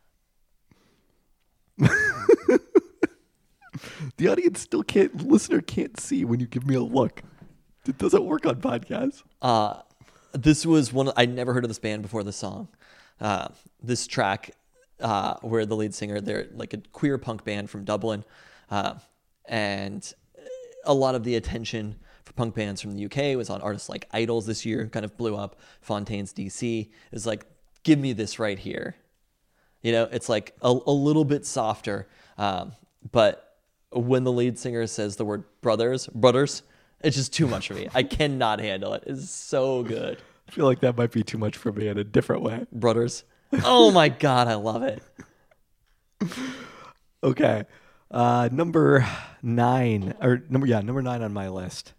The audience listener can't see when you give me a look. It doesn't work on podcasts. this was I'd never heard of this band before this song. This track, where the lead singer, they're like a queer punk band from Dublin. And a lot of the attention for punk bands from the UK was on artists like Idols this year, kind of blew up. Fontaines DC is like, give me this right here. You know, it's like a little bit softer. But when the lead singer says the word brothers, it's just too much for me. I cannot handle it. It's so good. I feel like that might be too much for me in a different way. Brothers. Oh my God, I love it. Okay. Number 9 on my list.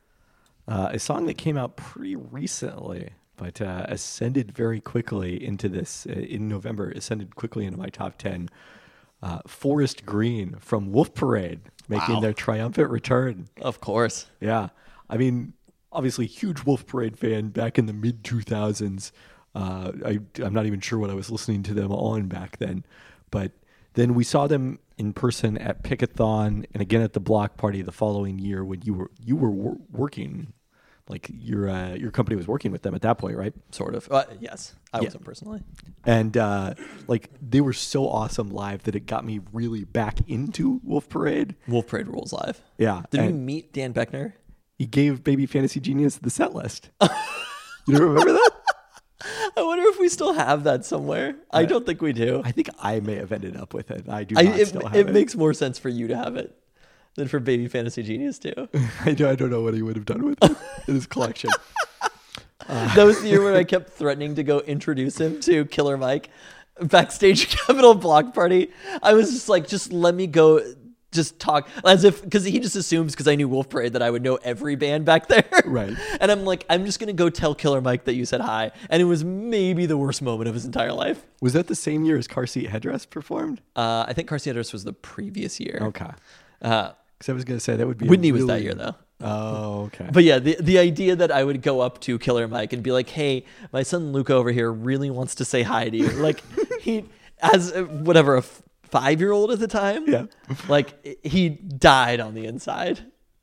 A song that came out pretty recently, but ascended very quickly into this in November, ascended quickly into my top 10. Forest Green from Wolf Parade making Wow. their triumphant return. Of course. Yeah. I mean, obviously huge Wolf Parade fan back in the mid 2000s. I'm not even sure what I was listening to them on back then, but then we saw them in person at Pickathon and again at the Block Party the following year when you were working, like your company was working with them at that point, right? Sort of. Yes. I wasn't personally. And like they were so awesome live that it got me really back into Wolf Parade. Wolf Parade rules live. Yeah. Did we and meet Dan Beckner? he gave Baby Fantasy Genius the set list. You don't remember that? I wonder if we still have that somewhere. I don't think we do. I think I may have ended up with it. I do not still have it. It makes more sense for you to have it than for Baby Fantasy Genius too. I don't know what he would have done with it in his collection. That was the year where I kept threatening to go introduce him to Killer Mike backstage at Capitol Block Party. I was just like, just let me go, just talk as if, because he just assumes because I knew Wolf Parade that I would know every band back there. Right. And I'm like, I'm just going to go tell Killer Mike that you said hi. And it was maybe the worst moment of his entire life. Was that the same year as Car Seat Headrest performed? I think Car Seat Headrest was the previous year. Okay. Uh, Because I was going to say that would be Whitney was that year though. Oh, okay. But yeah, the idea that I would go up to Killer Mike and be like, hey, my son Luca over here really wants to say hi to you. Like he, as whatever, a 5-year-old at the time. Yeah. Like he died on the inside.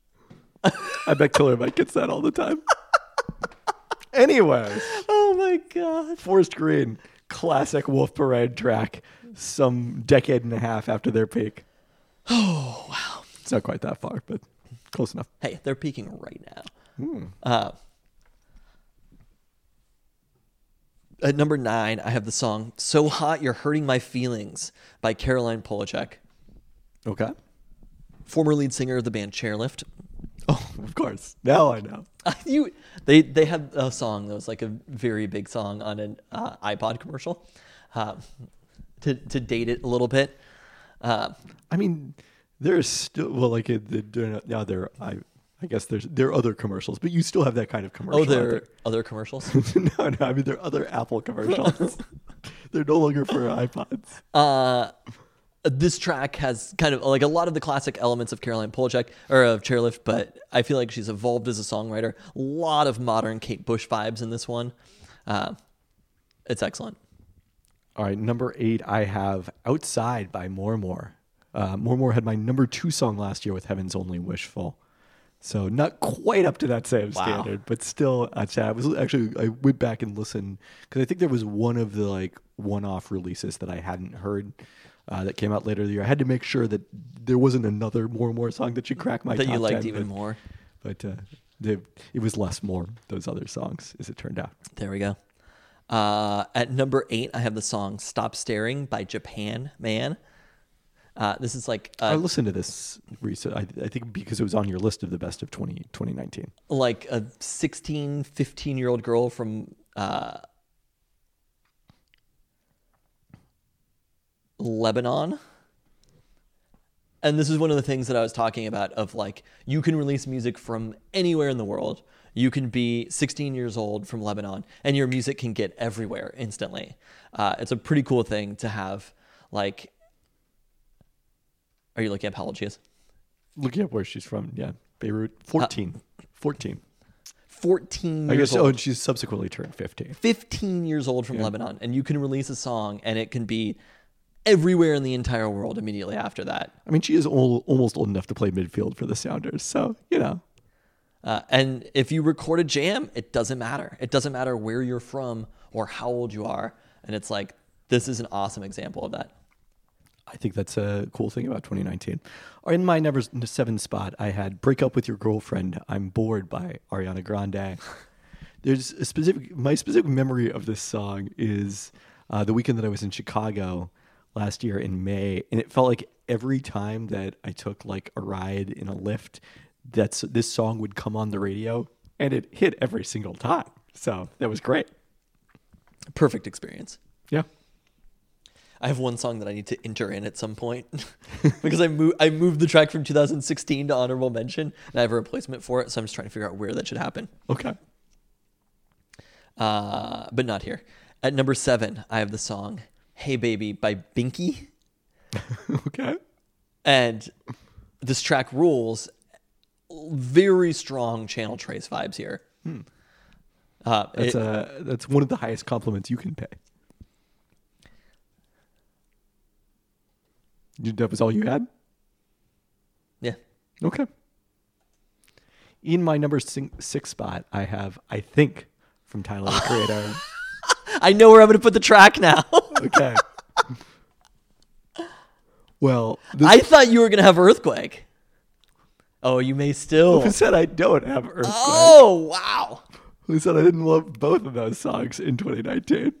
I bet Killer Mike gets that all the time. Anyways, Oh my God. Forest Green, classic Wolf Parade track, some decade and a half after their peak. Oh, wow. It's not quite that far, but close enough. Hey, they're peaking right now. At number 9, I have the song So Hot You're Hurting My Feelings by Caroline Polachek, Okay. former lead singer of the band Chairlift. Oh, of course. Now I know. They had a song that was like a very big song on an iPod commercial. To date it a little bit, I mean, there's still, well, like, now they're, I I guess there are other commercials, but you still have that kind of commercial. Oh, there are other commercials? No. I mean, there are other Apple commercials. They're no longer for iPods. This track has kind of like a lot of the classic elements of Caroline Polachek or of Chairlift, but I feel like she's evolved as a songwriter. A lot of modern Kate Bush vibes in this one. It's excellent. All right, number 8, I have Outside by More More. More More had my number 2 song last year with Heaven's Only Wishful. So not quite up to that same standard, but still, I went back and listened because I think there was one of the like one-off releases that I hadn't heard that came out later in the year. I had to make sure that there wasn't another More and More song that should crack my that top you liked 10, even more. But it was less More, those other songs, as it turned out. There we go. At number 8, I have the song "Stop Staring" by Japan Man. This is like I listened to this recent. I think because it was on your list of the best of 2019. Like a 16, 15-year-old girl from Lebanon. And this is one of the things that I was talking about of like, you can release music from anywhere in the world. You can be 16 years old from Lebanon and your music can get everywhere instantly. It's a pretty cool thing to have. Like, are you looking up how old she is? Looking up where she's from, yeah. Beirut. 14. 14 years guess, old. and she's subsequently turned 15. 15 years old from Lebanon. And you can release a song and it can be everywhere in the entire world immediately after that. I mean, she is almost old enough to play midfield for the Sounders, so, you know. And if you record a jam, it doesn't matter. It doesn't matter where you're from or how old you are. And it's like, this is an awesome example of that. I think that's a cool thing about 2019. In my number 7 spot, I had Break Up With Your Girlfriend, I'm Bored by Ariana Grande. There's my specific memory of this song is the weekend that I was in Chicago last year in May, and it felt like every time that I took like a ride in a Lyft, this song would come on the radio, and it hit every single time. So that was great. Perfect experience. Yeah. I have one song that I need to enter in at some point because I moved the track from 2016 to honorable mention, and I have a replacement for it, so I'm just trying to figure out where that should happen. Okay. But not here. At number 7, I have the song "Hey Baby" by Binky. Okay. And this track rules. Very strong Channel Trace vibes here. That's one of the highest compliments you can pay. That was all you had? Yeah. Okay. In my number 6 spot, I have I Think from Tyler, the Creator. I know where I'm going to put the track now. Okay. Well, I thought you were going to have Earthquake. Oh, you may still. Who said I don't have Earthquake? Oh, wow. Who said I didn't love both of those songs in 2019?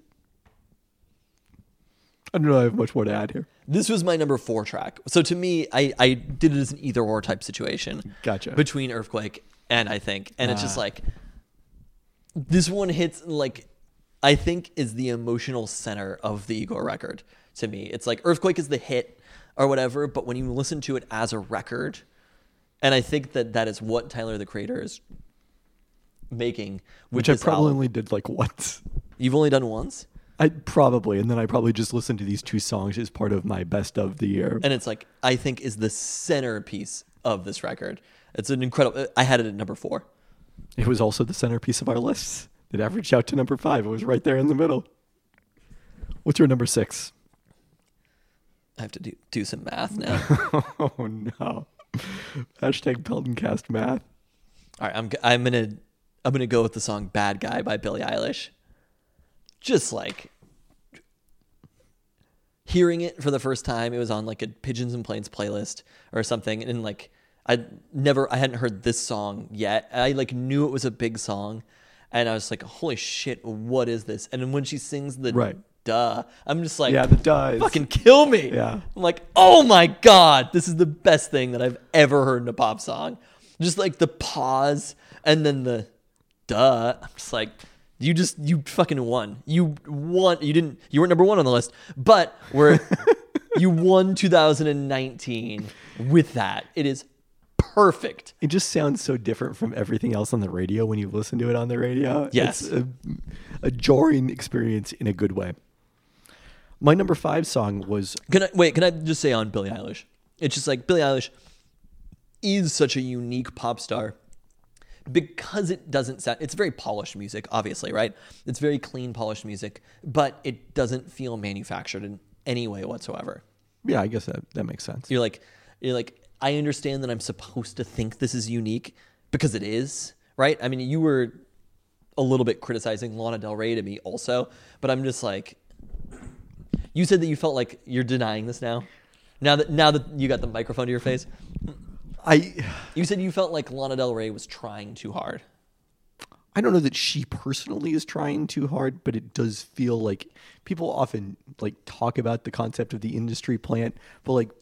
I don't know. I have much more to add here. This was my number 4 track. So to me, I did it as an either or type situation. Gotcha. Between Earthquake and I Think. And it's just like, this one hits like, I think is the emotional center of the Igor record to me. It's like Earthquake is the hit or whatever, but when you listen to it as a record, and I think that is what Tyler, the Creator, is making. Which I probably only did like once. You've only done once? And then I probably just listened to these 2 songs as part of my best of the year. And it's like, I think is the centerpiece of this record. It's an incredible, I had it at number 4. It was also the centerpiece of our list. It averaged out to number 5. It was right there in the middle. What's your number 6? I have to do some math now. Oh no. Hashtag Peltoncast math. All right, I'm gonna go with the song "Bad Guy" by Billie Eilish. Just like hearing it for the first time, it was on like a Pigeons and Planes playlist or something, and like I hadn't heard this song yet. I like knew it was a big song, and I was like, "Holy shit, what is this?" And then when she sings the "duh," I'm just like, yeah, the "duh" fucking kill me. Yeah, I'm like, oh my god, this is the best thing that I've ever heard in a pop song. Just like the pause and then the "duh." I'm just like, you fucking won. You won. You weren't number 1 on the list, but you won 2019 with that. It is perfect. It just sounds so different from everything else on the radio when you listen to it on the radio. Yes. It's a jarring experience in a good way. My number 5 song was... Can I just say on Billie Eilish? It's just like Billie Eilish is such a unique pop star because it doesn't sound... It's very polished music, obviously, right? It's very clean, polished music, but it doesn't feel manufactured in any way whatsoever. Yeah, I guess that makes sense. You're like, I understand that I'm supposed to think this is unique because it is, right? I mean, you were a little bit criticizing Lana Del Rey to me also, but I'm just like... You said that you felt like you're denying this now? Now that you got the microphone to your face? You said you felt like Lana Del Rey was trying too hard. I don't know that she personally is trying too hard, but it does feel like people often like talk about the concept of the industry plant, but like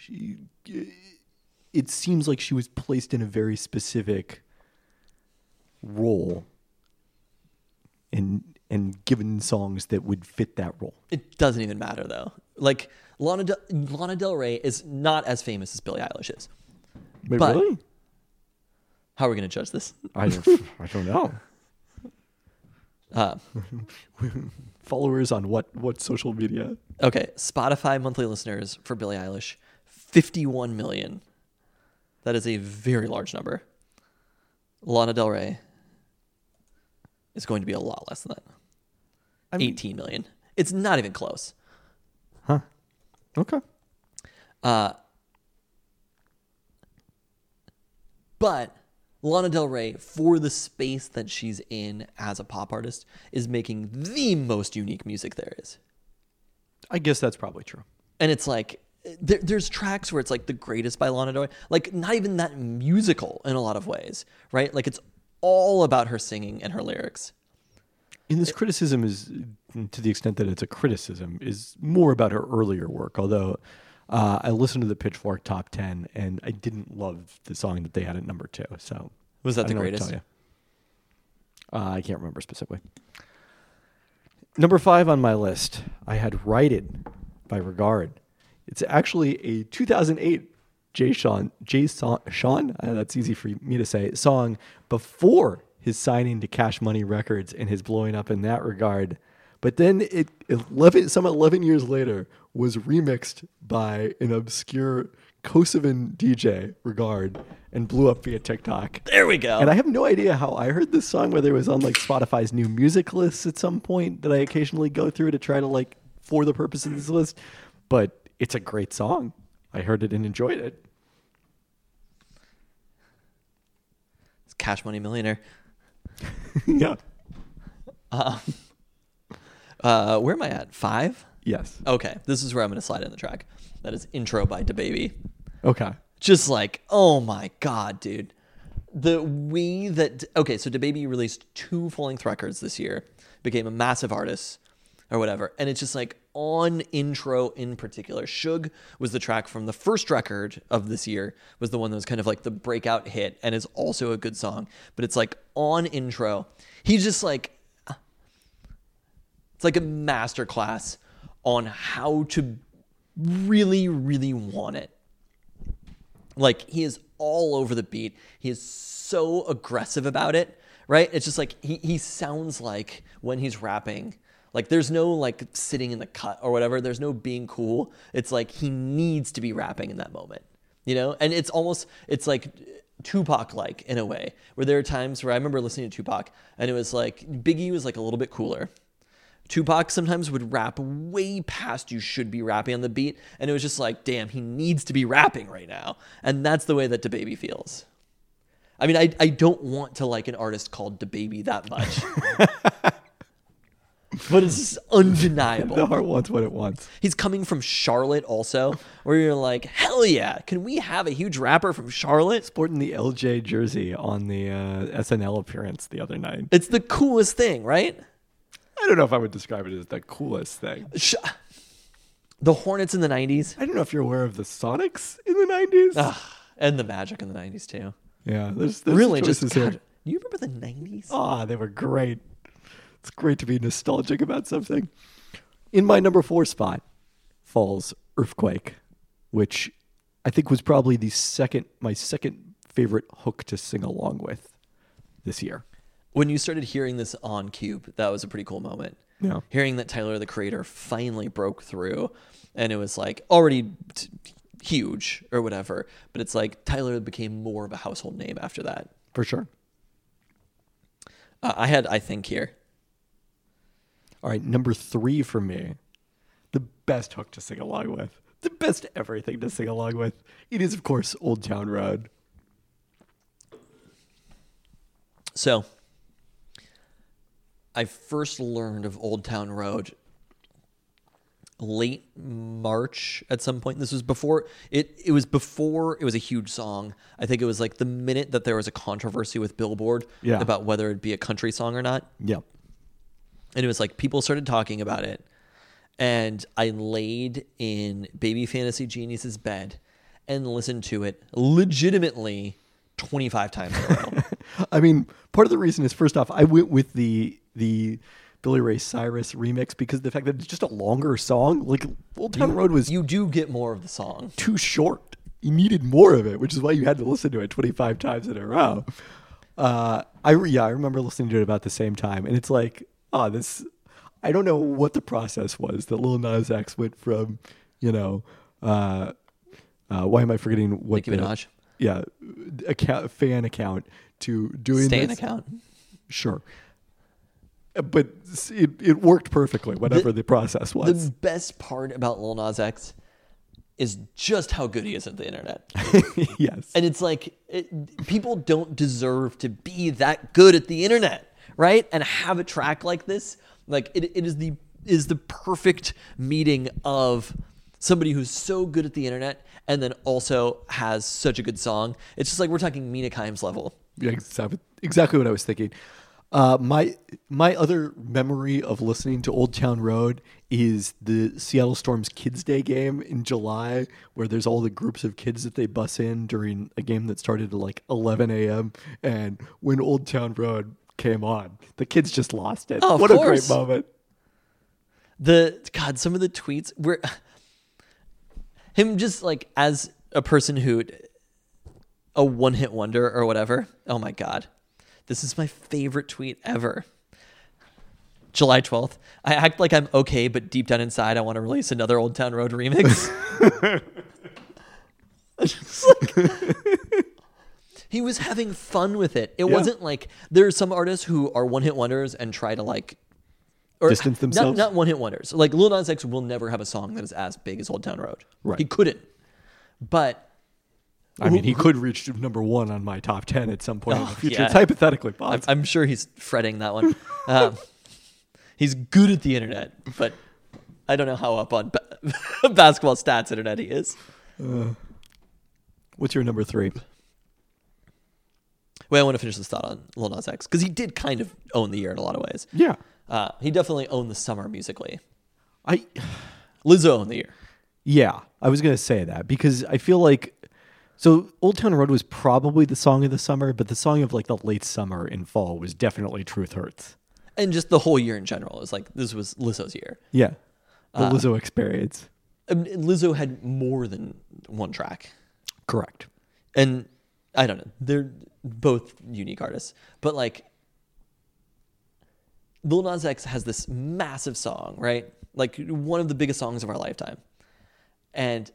it seems like she was placed in a very specific role and given songs that would fit that role. It doesn't even matter though. Like Lana Del Rey is not as famous as Billie Eilish is. Wait, But- really? How are we going to judge this? I don't know. Uh, Followers on what social media? okay, Spotify monthly listeners for Billie Eilish, 51 million. That is a very large number. Lana Del Rey is going to be a lot less than that. I mean- 18 million. It's not even close. Huh. Okay. But Lana Del Rey, for the space that she's in as a pop artist, is making the most unique music there is. I guess that's probably true. And it's like, there's tracks where it's like the greatest by Lana Del Rey. Like, not even that musical in a lot of ways, right? Like, it's all about her singing and her lyrics. And this criticism is, to the extent that it's a criticism, is more about her earlier work. Although I listened to the Pitchfork Top 10, and I didn't love the song that they had at number 2. So Was that I the don't know what to greatest? tell you. I can't remember specifically. Number 5 on my list, I had "Write It" by Regard. It's actually a 2008 Jay Sean, that's easy for me to say, song before his signing to Cash Money Records and his blowing up in that regard. But then 11 years later was remixed by an obscure Kosovan DJ, Regard, and blew up via TikTok. There we go. And I have no idea how I heard this song, whether it was on like Spotify's new music lists at some point that I occasionally go through to try to like for the purpose of this list. But it's a great song. I heard it and enjoyed it. It's Cash Money Millionaire. Yeah. Where am I at? 5? Yes. Okay, this is where I'm going to slide in the track. That is Intro by DaBaby. Okay. Just like, oh my God, dude. The way that... Okay, so DaBaby released 2 full-length records this year, became a massive artist or whatever, and it's just like on Intro in particular. Suge was the track from the first record of this year, was the one that was kind of like the breakout hit and is also a good song. But it's like on Intro, he's just like... It's like a master class on how to really, really want it. Like, he is all over the beat. He is so aggressive about it, right? It's just like, he sounds like when he's rapping, like there's no like sitting in the cut or whatever. There's no being cool. It's like he needs to be rapping in that moment, you know? And it's like Tupac-like in a way, where there are times where I remember listening to Tupac and it was like, Biggie was like a little bit cooler. Tupac sometimes would rap way past you should be rapping on the beat, and it was just like, damn, he needs to be rapping right now. And that's the way that DaBaby feels. I mean, I don't want to like an artist called DaBaby that much. But it's just undeniable. The heart wants what it wants. He's coming from Charlotte also, where you're like, hell yeah, can we have a huge rapper from Charlotte? Sporting the LJ jersey on the SNL appearance the other night. It's the coolest thing, right? I don't know if I would describe it as the coolest thing. The Hornets in the 90s. I don't know if you're aware of the Sonics in the 90s. And the Magic in the 90s too. Yeah, there's Really, choices just here. God, do you remember the 90s? Ah, they were great. It's great to be nostalgic about something. In my number 4 spot falls Earthquake, which I think was probably my second favorite hook to sing along with this year. When you started hearing this on Cube, that was a pretty cool moment. Yeah. Hearing that Tyler, the Creator, finally broke through, and it was like already huge or whatever, but it's like Tyler became more of a household name after that. For sure. I had I Think here. All right, number 3 for me. The best hook to sing along with. The best everything to sing along with. It is, of course, Old Town Road. So, I first learned of Old Town Road late March at some point. This was before it was before it was a huge song. I think it was like the minute that there was a controversy with Billboard about whether it'd be a country song or not. Yep. And it was like people started talking about it. And I laid in Baby Fantasy Genius's bed and listened to it legitimately 25 times in a row. I mean, part of the reason is, first off, I went with the Billy Ray Cyrus remix because of the fact that it's just a longer song. Like, Old Town Road was You do get more of the song. too short. You needed more of it, which is why you had to listen to it 25 times in a row. I remember listening to it about the same time, and it's like, I don't know what the process was that Lil Nas X went from, why am I forgetting what Nicki Minaj. Yeah, fan account to doing Stan this account. Sure. But it worked perfectly, whatever the process was. The best part about Lil Nas X is just how good he is at the internet. Yes. And it's like, people don't deserve to be that good at the internet, right? And have a track like this, like it is the perfect meeting of somebody who's so good at the internet and then also has such a good song. It's just like we're talking Mina Kimes level. Yeah, exactly what I was thinking. My other memory of listening to Old Town Road is the Seattle Storm's Kids Day game in July, where there's all the groups of kids that they bus in during a game that started at like 11 a.m. And when Old Town Road came on, the kids just lost it. Oh, what of a great course. moment. Some of the tweets were him just like as a person who a one-hit wonder or whatever. Oh my God. This is my favorite tweet ever. July 12th. I act like I'm okay, but deep down inside, I want to release another Old Town Road remix. He was having fun with it. It wasn't like there are some artists who are one-hit wonders and try to like Distance themselves? Not one-hit wonders. Like Lil Nas X will never have a song that is as big as Old Town Road. Right. He couldn't. But I mean, he could reach number 1 on my top 10 at some point in the future. yeah. It's hypothetically possible. I'm sure he's fretting that one. He's good at the internet, but I don't know how up on basketball stats internet he is. What's your number 3? Wait, I want to finish this thought on Lil Nas X because he did kind of own the year in a lot of ways. Yeah. He definitely owned the summer musically. I Lizzo owned the year. Yeah, I was going to say that because I feel like, so Old Town Road was probably the song of the summer, but the song of like the late summer and fall was definitely Truth Hurts. And just the whole year in general is like, this was Lizzo's year. Yeah, the Lizzo experience. And Lizzo had more than one track. Correct. And I don't know, they're both unique artists, but like Lil Nas X has this massive song, right? Like one of the biggest songs of our lifetime. And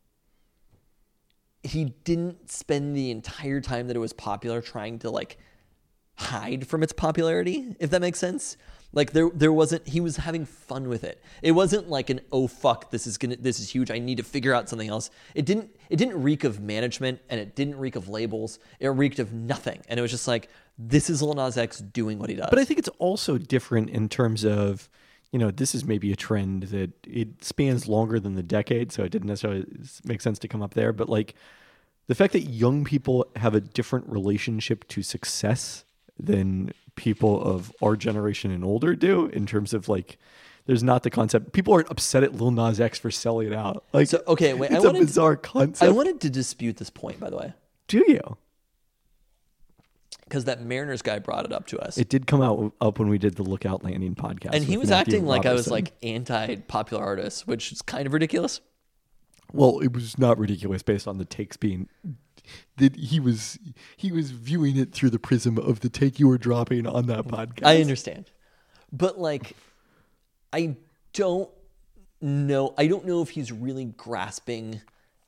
he didn't spend the entire time that it was popular trying to like hide from its popularity, if that makes sense. Like there wasn't, he was having fun with it. It wasn't like an, oh fuck, this is huge, I need to figure out something else. It didn't reek of management and it didn't reek of labels. It reeked of nothing. And it was just like, this is Lil Nas X doing what he does. But I think it's also different in terms of, this is maybe a trend that it spans longer than the decade, so it didn't necessarily make sense to come up there. But like the fact that young people have a different relationship to success than people of our generation and older do, in terms of like, there's not the concept. People aren't upset at Lil Nas X for selling out. Like, so, okay, wait, it's a bizarre concept. I wanted to dispute this point, by the way. Do you? Because that Mariners guy brought it up to us. It did come up when we did the Lookout Landing podcast. And he with was Matthew acting like I was Robinson. like anti-popular artist, which is kind of ridiculous. Well, it was not ridiculous based on the takes being that he was viewing it through the prism of the take you were dropping on that podcast. I understand. But like, I don't know if he's really grasping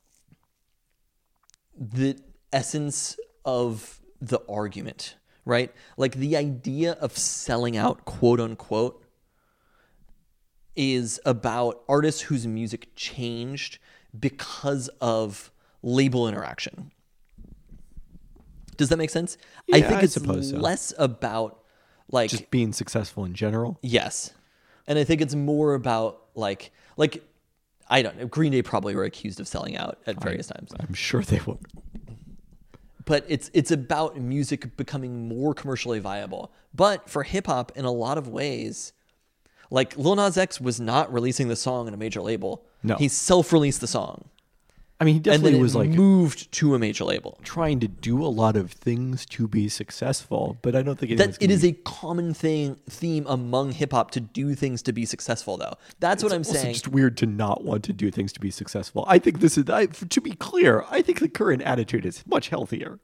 the essence of the argument, right? Like the idea of selling out, quote unquote, is about artists whose music changed because of label interaction. Does that make sense? Yeah, I think I it's suppose so. less about like Just being successful in general. yes. And I think it's more about like I don't know, Green Day probably were accused of selling out at various times. I'm sure they will. But it's about music becoming more commercially viable. But for hip hop, in a lot of ways, like Lil Nas X was not releasing the song in a major label. No. He self-released the song. I mean, he And then definitely it was like moved to a major label. trying to do a lot of things to be successful, but I don't think That it is a common theme among hip hop to do things to be successful, though. That's what I'm also saying. just weird to not want to do things to be successful. I think this is, to be clear, I think the current attitude is much healthier.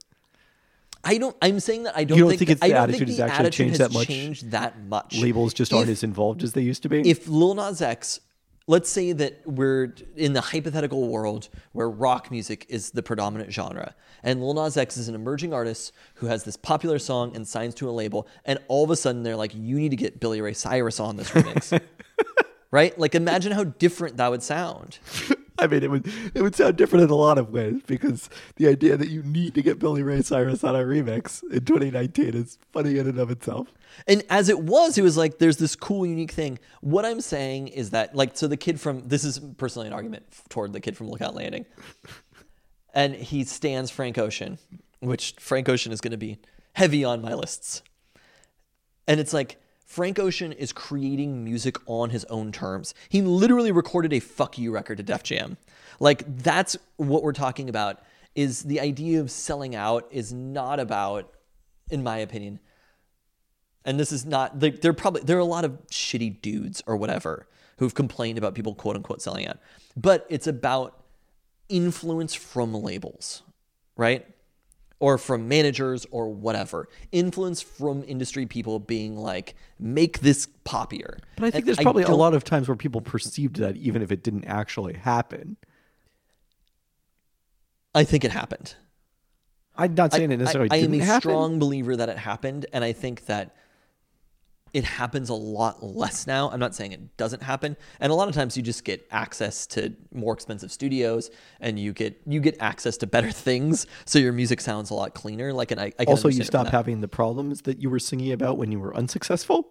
I'm saying that I don't You don't think think it's I the don't attitude think has the actually attitude changed has that much? changed that much. Labels just aren't as involved as they used to be. If Lil Nas X, let's say that we're in the hypothetical world where rock music is the predominant genre, and Lil Nas X is an emerging artist who has this popular song and signs to a label, and all of a sudden they're like, you need to get Billy Ray Cyrus on this remix. Right? Like, imagine how different that would sound. I mean, it would sound different in a lot of ways, because the idea that you need to get Billy Ray Cyrus on a remix in 2019 is funny in and of itself. And as it was like, there's this cool, unique thing. What I'm saying is that, like, so the kid from, this is personally an argument toward the kid from Lookout Landing. And he stands Frank Ocean, which Frank Ocean is going to be heavy on my lists. And it's like, Frank Ocean is creating music on his own terms. He literally recorded a Fuck You record to Def Jam. Like, that's what we're talking about, is the idea of selling out is not about, in my opinion, and this is not, like, there are a lot of shitty dudes or whatever who've complained about people quote unquote selling out, but it's about influence from labels, right? Or from managers or whatever. Influence from industry people being like, make this poppier. But I think there's probably a lot of times where people perceived that even if it didn't actually happen. I think it happened. I'm not saying it necessarily I didn't am a happen. strong believer that it happened, and I think that it happens a lot less now. I'm not saying it doesn't happen, and a lot of times you just get access to more expensive studios, and you get access to better things, so your music sounds a lot cleaner. Like, and I can Also, you understand stop that. having the problems that you were singing about when you were unsuccessful.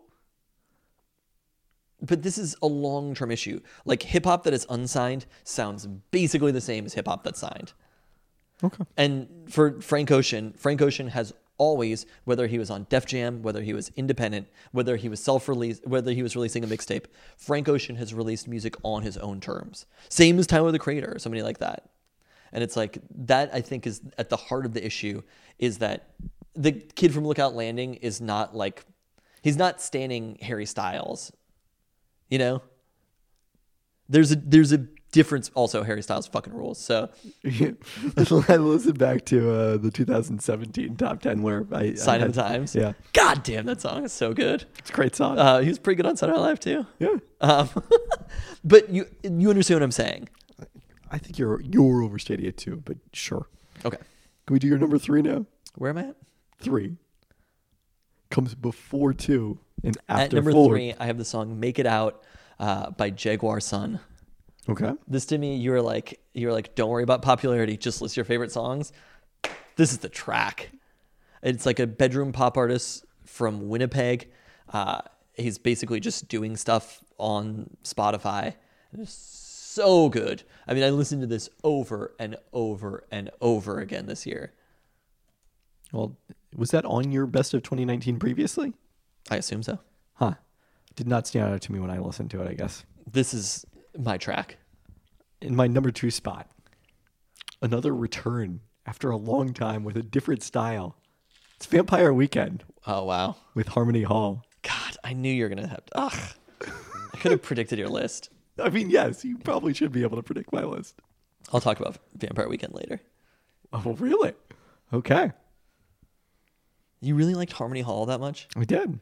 But this is a long-term issue. Like, hip hop that is unsigned sounds basically the same as hip hop that's signed. Okay. And for Frank Ocean has always, whether he was on Def Jam, whether he was independent, whether he was self-released, whether he was releasing a mixtape, Frank Ocean has released music on his own terms. Same as Tyler the Creator or somebody like that. And it's like, that I think is at the heart of the issue, is that the kid from Lookout Landing is not like, he's not standing Harry Styles, you know? There's a difference. Also, Harry Styles fucking rules. So I listened back to the 2017 top 10 where I Sign had, of the Times. Yeah, God damn, that song is so good. it's a great song. He was pretty good on Saturday Night Live too. Yeah, But you understand what I'm saying. I think you're overstating it too, but sure. Okay. Can we do your number 3 now? Where am I at? 3 comes before 2 and after At number 4. 3, I have the song "Make It Out" by Jaguar Sun. Okay. This to me, you were like, don't worry about popularity, just list your favorite songs. This is the track. It's like a bedroom pop artist from Winnipeg. He's basically just doing stuff on Spotify. It's so good. I mean, I listened to this over and over and over again this year. Well, was that on your best of 2019 previously? I assume so. Huh. Did not stand out to me when I listened to it, I guess. This is my track. In my number 2 spot, another return after a long time with a different style. It's Vampire Weekend Oh, wow. with Harmony Hall. God, I knew you were going to have... Ugh. I could have predicted your list. I mean, yes, you probably should be able to predict my list. I'll talk about Vampire Weekend later. Oh, really? Okay. You really liked Harmony Hall that much? I did.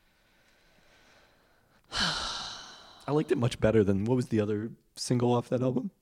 I liked it much better than, what was the other single off that album?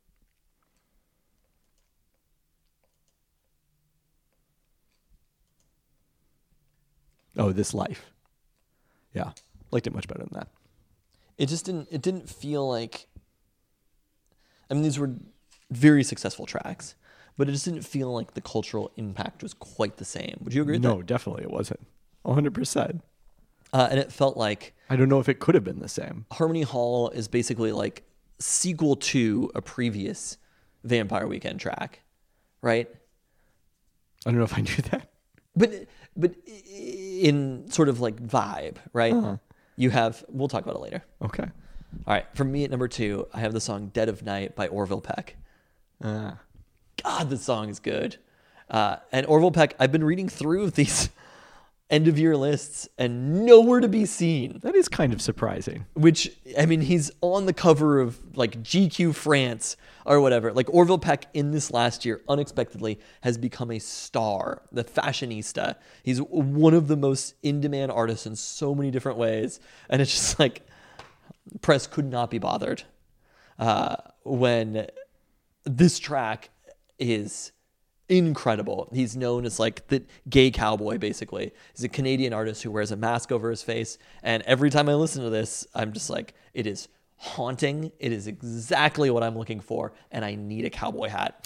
Oh, This Life. Yeah. Liked it much better than that. It didn't feel like, I mean, these were very successful tracks, but it just didn't feel like the cultural impact was quite the same. Would you agree with that? No, definitely it wasn't. 100%. And it felt like I don't know if it could have been the same. Harmony Hall is basically like sequel to a previous Vampire Weekend track, right? I don't know if I knew that. But in sort of like vibe, right? Uh-huh. You have, we'll talk about it later. Okay. All right, for me at number 2, I have the song Dead of Night by Orville Peck. God, this song is good. And Orville Peck, I've been reading through these end of year lists and nowhere to be seen. That is kind of surprising. Which, I mean, he's on the cover of like GQ France or whatever. Like Orville Peck in this last year, unexpectedly, has become a star, the fashionista. He's one of the most in-demand artists in so many different ways. And it's just like, press could not be bothered when this track is incredible. He's known as like the gay cowboy, basically. He's a Canadian artist who wears a mask over his face. And every time I listen to this, I'm just like, it is haunting. It is exactly what I'm looking for. And I need a cowboy hat.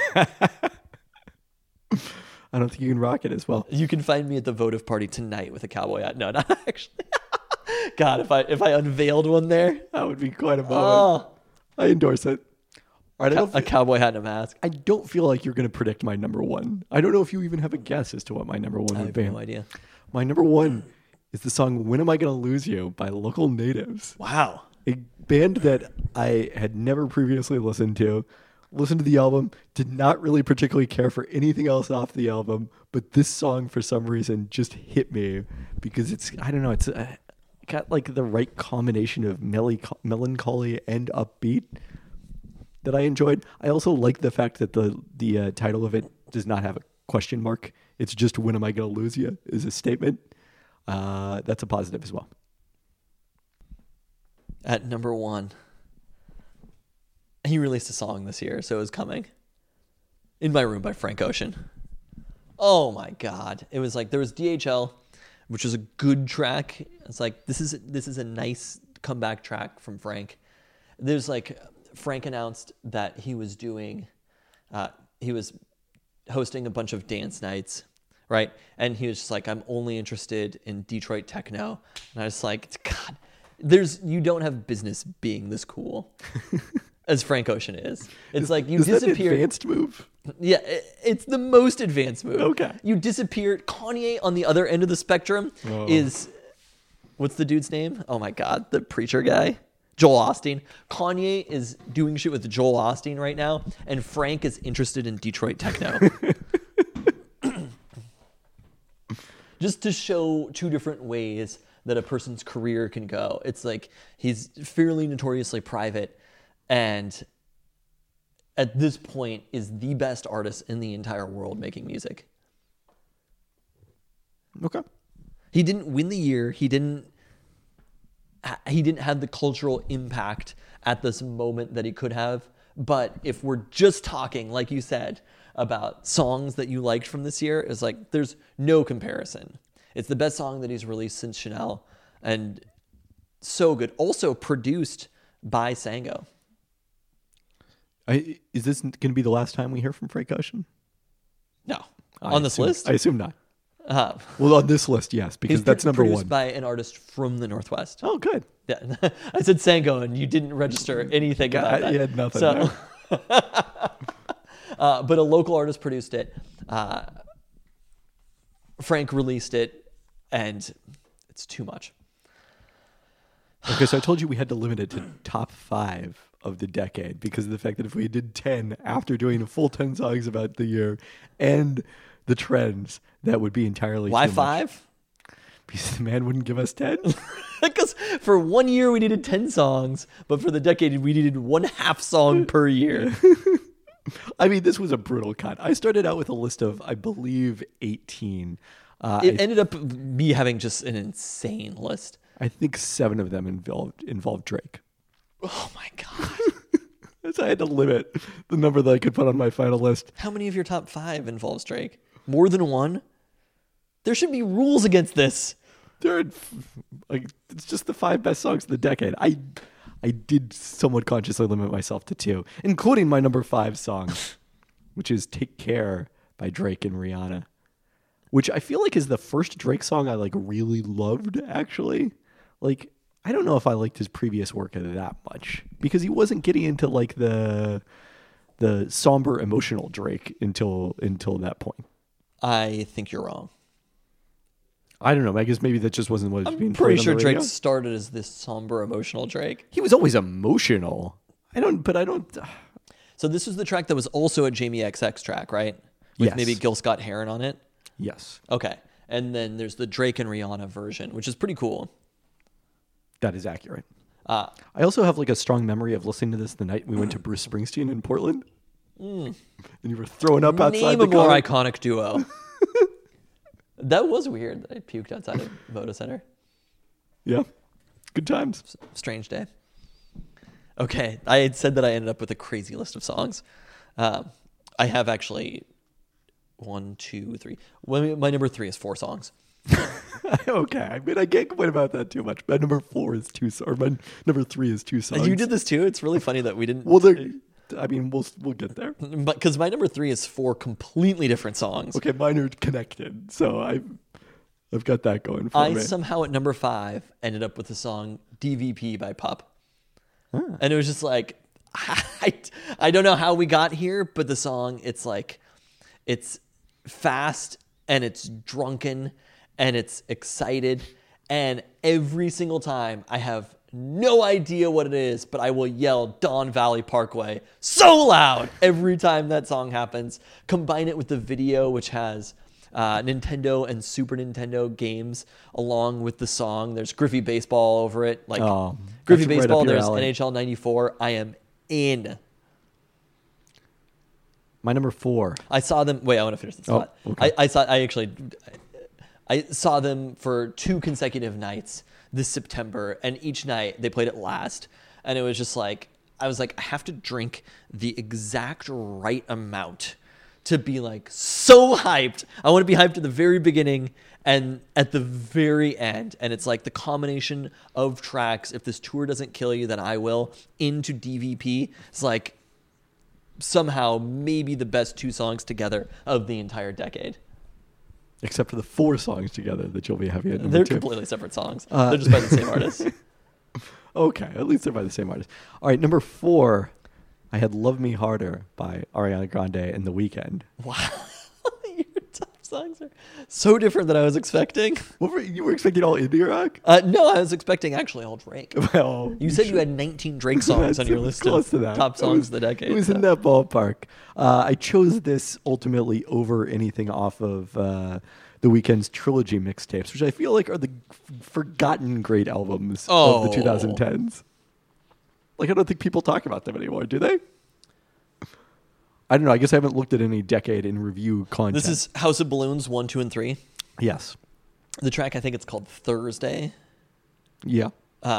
I don't think you can rock it as well. You can find me at the votive party tonight with a cowboy hat. No, not actually. God, if I unveiled one there, That would be quite a moment. oh, I endorse it. All right, a cowboy hat and a mask. I don't feel like you're going to predict my number 1. I don't know if you even have a guess as to what my number 1 I would have be. no idea. My number 1 is the song When Am I Gonna Lose You by Local Natives. Wow. A band that I had never previously listened to the album, did not really particularly care for anything else off the album, but this song for some reason just hit me because it's, I don't know, it's got like the right combination of melancholy and upbeat that I enjoyed. I also like the fact that the title of it does not have a question mark. It's just "When am I gonna lose you?" is a statement. That's a positive as well. At number 1, he released a song this year, so it was coming. In My Room by Frank Ocean. Oh my God. It was like, there was DHL, which was a good track. It's like, this is a nice comeback track from Frank. There's like, Frank announced that he was hosting a bunch of dance nights, right? And he was just like, I'm only interested in Detroit techno. And I was like, God, you don't have business being this cool as Frank Ocean is. It's like, you disappear. Is that an advanced move? Yeah, it's the most advanced move. Okay. You disappeared. Kanye on the other end of the spectrum is, what's the dude's name? Oh my God, the preacher guy. Joel Osteen. Kanye is doing shit with Joel Osteen right now, and Frank is interested in Detroit techno. Just to show two different ways that a person's career can go. It's like he's fairly notoriously private, and at this point is the best artist in the entire world making music. Okay. He didn't win the year. He didn't have the cultural impact at this moment that he could have. But if we're just talking, like you said, about songs that you liked from this year, it's like there's no comparison. It's the best song that he's released since Chanel, and so good. Also produced by Sango. Is this going to be the last time we hear from Frank Ocean? No. On this list? I assume not. Uh, Well, on this list, yes, because that's number produced 1. by an artist from the Northwest. Oh, good. Yeah, I said Sango, and you didn't register anything about that. You had nothing So, there. but a local artist produced it. Frank released it, and it's too much. Okay, so I told you we had to limit it to top 5 of the decade because of the fact that if we did 10 after doing a full 10 songs about the year and the trends, that would be entirely Why too much. 5? Because the man wouldn't give us 10. Because for 1 year we needed 10 songs, but for the decade we needed 1/2 song per year. I mean, this was a brutal cut. I started out with a list of, I believe, 18. It ended up me having just an insane list. I think 7 of them involved Drake. Oh my God. So I had to limit the number that I could put on my final list. How many of your top 5 involves Drake? More than one? There should be rules against this. It's just the 5 best songs of the decade. I did somewhat consciously limit myself to 2, including my number 5 song, which is "Take Care" by Drake and Rihanna, which I feel like is the first Drake song I really loved. Actually, I don't know if I liked his previous work that much because he wasn't getting into the somber emotional Drake until that point. I think you're wrong. I don't know. I guess maybe that just wasn't what was being Pretty played sure on the Drake radio. started as this somber emotional Drake. He was always emotional. I don't. So this was the track that was also a Jamie XX track, right? With Yes. maybe Gil Scott-Heron on it. Yes, Okay. And then there's the Drake and Rihanna version, which is pretty cool. that is accurate. Uh, I also have a strong memory of listening to this the night we went to Bruce Springsteen in Portland, and you were throwing up outside name the a more car. iconic duo. That was weird that I puked outside of Voda Center. Yeah, good times. Strange day. Okay, I had said that I ended up with a crazy list of songs. I have actually 1, 2, 3. Well, my number 3 is 4 songs. Okay, I mean I can't complain about that too much. My number 4 is 2 songs. Or my number 3 is 2 songs. You did this too. It's really funny that we didn't. Well, I mean, we'll get there. But because my number 3 is 4 completely different songs. Okay, mine are connected, so I've got that going for I me. somehow at number 5 ended up with the song DVP by Pup. And it was just I don't know how we got here, but the song, it's fast and it's drunken and it's excited. And every single time I have no idea what it is, but I will yell Don Valley Parkway so loud every time that song happens. Combine it with the video, which has Nintendo and Super Nintendo games along with the song. There's Griffey Baseball over it. Oh, Griffey that's right Baseball, up your there's alley. NHL 94. I am in. My number 4. I saw them. Wait, I want to finish this thought. okay. I saw them for 2 consecutive nights this September, and each night they played it last, and it was just I was I have to drink the exact right amount to be so hyped. I want to be hyped at the very beginning and at the very end, and it's the combination of tracks. If this tour doesn't kill you, then I will. Into DVP, it's somehow maybe the best 2 songs together of the entire decade. Except for the 4 songs together that you'll be having at number They're 2. completely separate songs. They're just by the same artist. Okay, at least they're by the same artist. All right, number 4, I had "Love Me Harder" by Ariana Grande and The Weeknd. Wow. Your top songs are so different than I was expecting. You were expecting all indie rock? No, I was expecting actually all Drake. Well, You said you had 19 Drake songs on your It was list close of to that. top It songs was- of the decade. It was in that ballpark. I chose this ultimately over anything off of The Weeknd's trilogy mixtapes, which I feel are the forgotten great albums of the 2010s. I don't think people talk about them anymore, do they? I don't know. I guess I haven't looked at any decade in review content. This is House of Balloons 1, 2, and 3. Yes. The track, I think it's called Thursday. Yeah.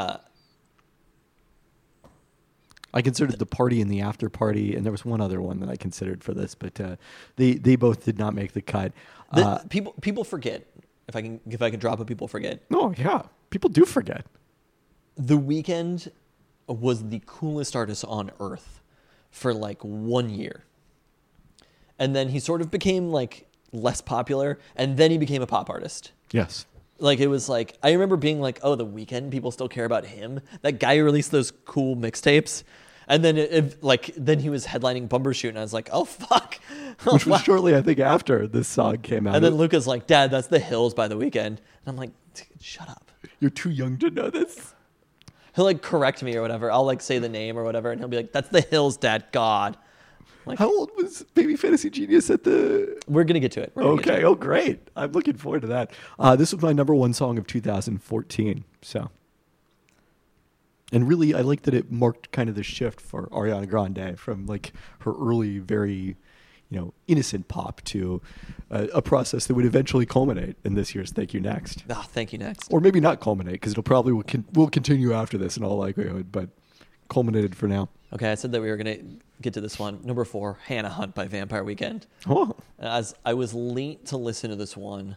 I considered The Party and The After Party, and there was one other one that I considered for this, but they both did not make the cut. People forget. If I can drop it, people forget. No, yeah. People do forget. The Weeknd was the coolest artist on earth for 1 year. And then he sort of became less popular, and then he became a pop artist. Yes. It was I remember being oh, The Weeknd, people still care about him. That guy who released those cool mixtapes. And then then he was headlining Bumbershoot, and I was oh fuck. Which was shortly, I think, after this song came out. And then Luca's Dad, that's The Hills by The Weeknd. And I'm shut up. You're too young to know this. He'll correct me or whatever. I'll say the name or whatever, and he'll be that's The Hills, Dad. God. How old was Baby Fantasy Genius at the... We're gonna get to it. Okay, oh great. I'm looking forward to that. This was my number 1 song of 2014, so And really, I like that it marked kind of the shift for Ariana Grande from like her early, very, innocent pop to a process that would eventually culminate in this year's Thank You Next. Ah, Thank You Next. Or maybe not culminate, because it'll probably will continue after this in all likelihood, but culminated for now. Okay, I said that we were going to get to this one. Number 4, Hannah Hunt by Vampire Weekend. Oh. As I was late to listen to this one,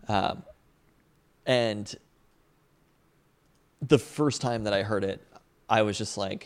and the first time that I heard it, I was just like,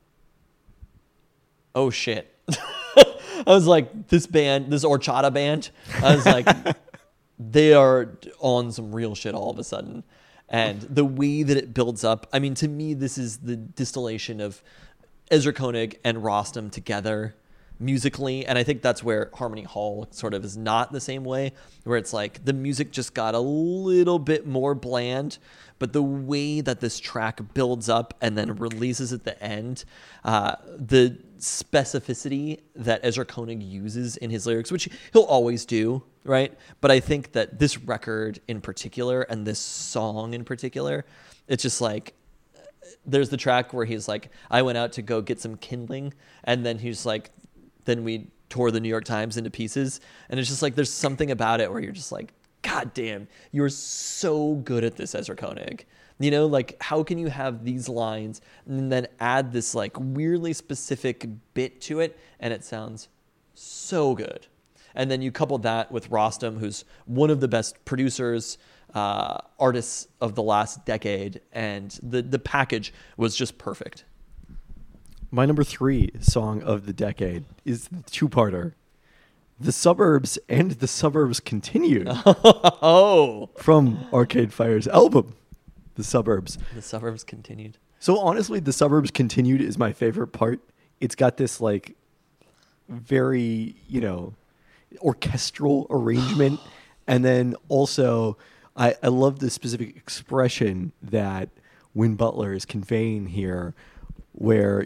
oh shit. I was like, this horchata band, I was like, they are on some real shit all of a sudden. And the way that it builds up, I mean, to me, this is the distillation of Ezra Koenig and Rostam together musically. And I think that's where Harmony Hall sort of is not the same way, where it's like the music just got a little bit more bland, but the way that this track builds up and then releases at the end, the specificity that Ezra Koenig uses in his lyrics, which he'll always do, right? But I think that this record in particular and this song in particular, it's just like, there's the track where he's like, I went out to go get some kindling, and then he's like, then we tore the New York Times into pieces. And it's just like, there's something about it where you're just like, God damn, you're so good at this, Ezra Koenig. Like, how can you have these lines and then add this like weirdly specific bit to it, and it sounds so good. And then you couple that with Rostam, who's one of the best producers, artists of the last decade, and the package was just perfect. My number 3 song of the decade is the two-parter, The Suburbs and The Suburbs Continued. Oh, from Arcade Fire's album, The Suburbs. The Suburbs Continued. So honestly, The Suburbs Continued is my favorite part. It's got this like very, orchestral arrangement. And then also I love the specific expression that Win Butler is conveying here, where,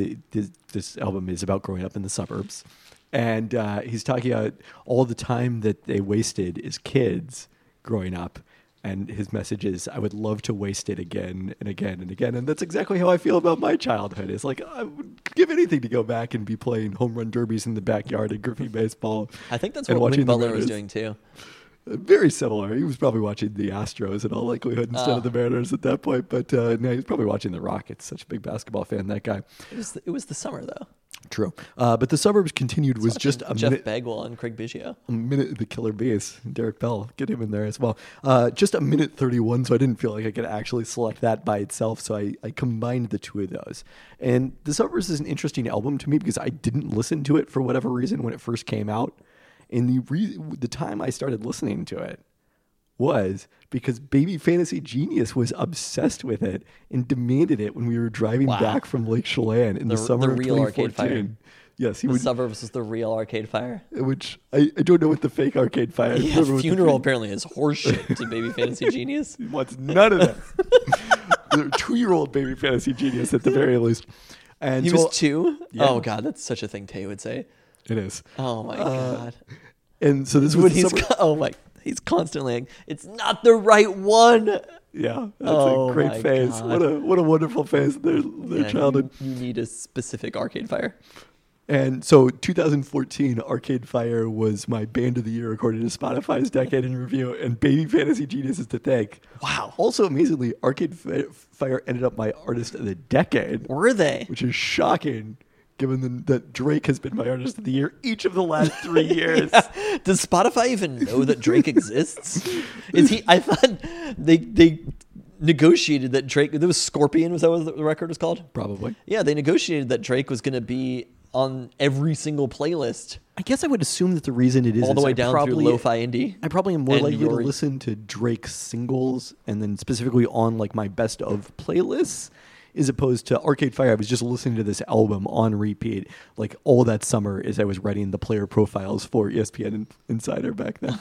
this album is about growing up in the suburbs. And he's talking about all the time that they wasted as kids growing up. And his message is, I would love to waste it again and again and again. And that's exactly how I feel about my childhood. It's like, I would give anything to go back and be playing home run derbies in the backyard and Griffey baseball. I think that's what Win Butler was doing too. Very similar. He was probably watching the Astros in all likelihood instead of the Mariners at that point. But no, he's probably watching the Rockets. Such a big basketball fan, that guy. It was the summer, though. True. But The Suburbs Continued was just a Jeff minute. Bagwell and Craig Biggio. A minute, the Killer Bees. Derek Bell. Get him in there as well. Just a minute 31, so I didn't feel like I could actually select that by itself. So I combined the two of those. And The Suburbs is an interesting album to me because I didn't listen to it for whatever reason when it first came out. And the time I started listening to it was because Baby Fantasy Genius was obsessed with it and demanded it when we were driving back from Lake Chelan in the summer of 2014. Arcade Fire. Yes, the Suburbs was the real Arcade Fire. Which I don't know what the fake Arcade Fire. Yeah, Funeral apparently is horseshit to Baby Fantasy Genius. He wants none of that. The 2-year-old Baby Fantasy Genius at the very least. And he was 2? Yeah. Oh God, that's such a thing Tay would say. It is. Oh my God. And so this was he's constantly like, it's not the right one. Yeah, that's a great phase. God. What a wonderful phase of their childhood. You need a specific Arcade Fire. And so 2014, Arcade Fire was my band of the year according to Spotify's Decade in Review, and Baby Fantasy Genius is to thank. Wow. Also, amazingly, Arcade Fire ended up my artist of the decade. Were they? Which is shocking, given that Drake has been my artist of the year each of the last 3 years. Yeah. Does Spotify even know that Drake exists? Is he? I thought they negotiated that Drake. There was Scorpion. Was that what the record was called? Probably. Yeah, they negotiated that Drake was going to be on every single playlist. I guess I would assume that the reason it is all the is way down through lo-fi indie. I probably am more likely to Yori. listen to Drake's singles and then specifically on like my best of playlists, as opposed to Arcade Fire. I was just listening to this album on repeat like all that summer as I was writing the player profiles for ESPN Insider back then.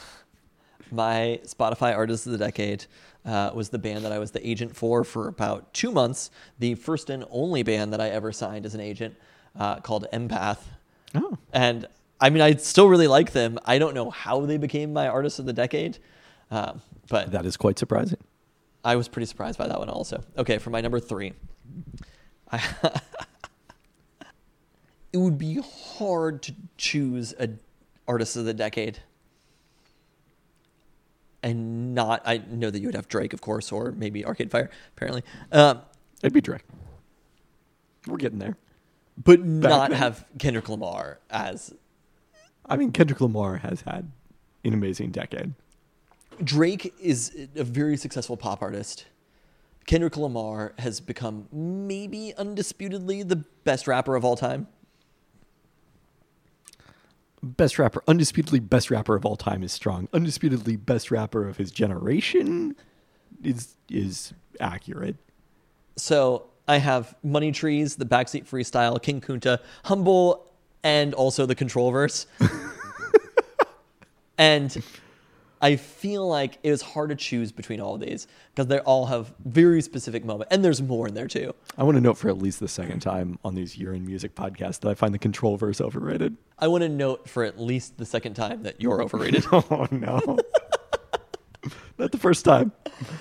My Spotify Artist of the Decade was the band that I was the agent for about 2 months. The first and only band that I ever signed as an agent, called Empath. Oh. And I mean, I still really like them. I don't know how they became my Artist of the Decade, but That is quite surprising. I was pretty surprised by that one also. Okay, for my number 3. It would be hard to choose a artist of the decade. And not, I know that you would have Drake, of course, or maybe Arcade Fire, apparently. It'd be Drake. We're getting there. But not then. have Kendrick Lamar as... I mean, Kendrick Lamar has had an amazing decade. Drake is a very successful pop artist. Kendrick Lamar has become maybe undisputedly the best rapper of all time. Best rapper, undisputedly best rapper of all time is strong. Undisputedly best rapper of his generation is accurate. So I have Money Trees, the Backseat Freestyle, King Kunta, Humble, and also the Control Verse. And I feel like it was hard to choose between all of these because they all have very specific moments. And there's more in there too. I want to note for at least the second time on these Year in Music podcasts that I find the Control Verse overrated. I want to note for at least the second time that you're overrated. Oh, no. Not the first time.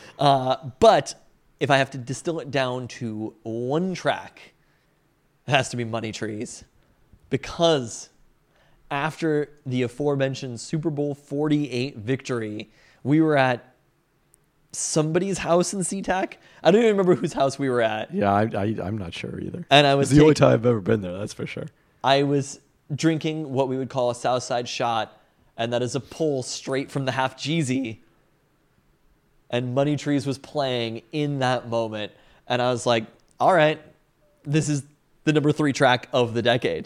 But if I have to distill it down to one track, it has to be Money Trees. Because after the aforementioned Super Bowl 48 victory, we were at somebody's house in SeaTac. I don't even remember whose house we were at. Yeah, I'm not sure either. And I was It's the only time I've ever been there, that's for sure. I was drinking what we would call a Southside shot, and that is a pull straight from the Half Jeezy. And Money Trees was playing in that moment. And I was like, all right, this is the number 3 track of the decade.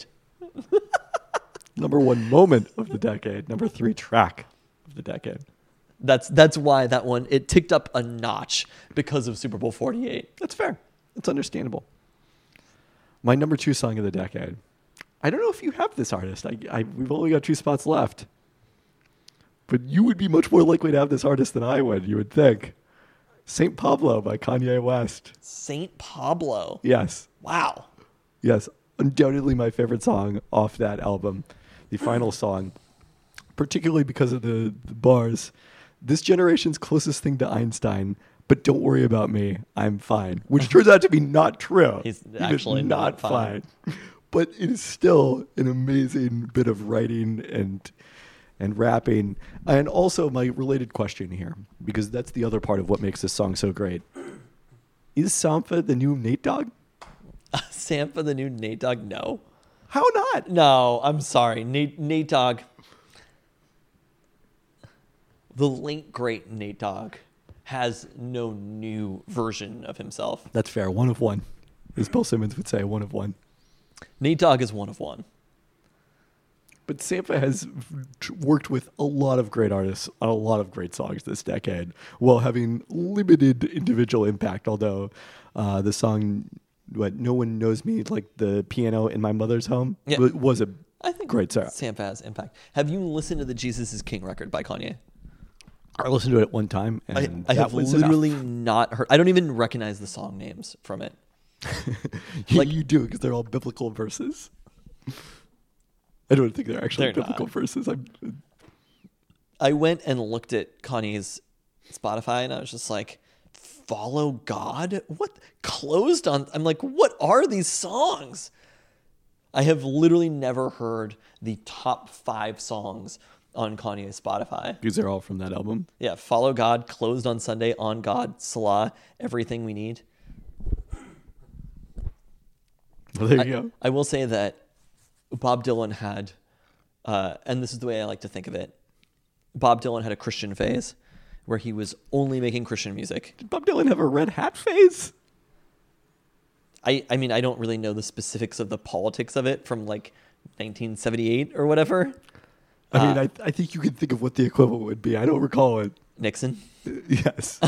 Number 1 moment of the decade. Number 3 track of the decade. That's why that one, it ticked up a notch because of Super Bowl 48. That's fair. It's understandable. My number 2 song of the decade. I don't know if you have this artist. We've only got 2 spots left. But you would be much more likely to have this artist than I would, you would think. Saint Pablo by Kanye West. Saint Pablo. Yes. Wow. Yes. Undoubtedly my favorite song off that album. The final song. Particularly because of the bars. This generation's closest thing to Einstein, but don't worry about me. I'm fine. Which turns out to be not true. He's He is actually not fine. But it is still an amazing bit of writing and rapping. And also my related question here, because that's the other part of what makes this song so great. Is Sampha the new Nate Dogg? Sampha the new Nate Dogg? No. How not? No, I'm sorry. Nate Dogg. The late great Nate Dogg has no new version of himself. That's fair. 1 of 1. As Bill Simmons would say, 1 of 1. Nate Dogg is 1 of 1. But Sampha has worked with a lot of great artists on a lot of great songs this decade, while having limited individual impact. Although the song, No One Knows Me Like the Piano in My Mother's Home, was a great song. Sampha has impact. Have you listened to the Jesus is King record by Kanye? I listened to it one time, and I that have was literally enough. not heard. I don't even recognize the song names from it. You do, because they're all biblical verses. I don't think they're actually They're biblical not. verses. I went and looked at Kanye's Spotify, and I was just like, "Follow God? What? Closed on?" I'm like, "What are these songs?" I have literally never heard the top 5 songs on Kanye's Spotify. These are all from that album. Yeah, Follow God, Closed on Sunday, On God, Salah, Everything We Need. Well, there you go. I will say that Bob Dylan had, and this is the way I like to think of it, Bob Dylan had a Christian phase where he was only making Christian music. Did Bob Dylan have a red hat phase? I mean, I don't really know the specifics of the politics of it from like 1978 or whatever. I mean, I think you can think of what the equivalent would be. I don't recall it. Nixon. Yes.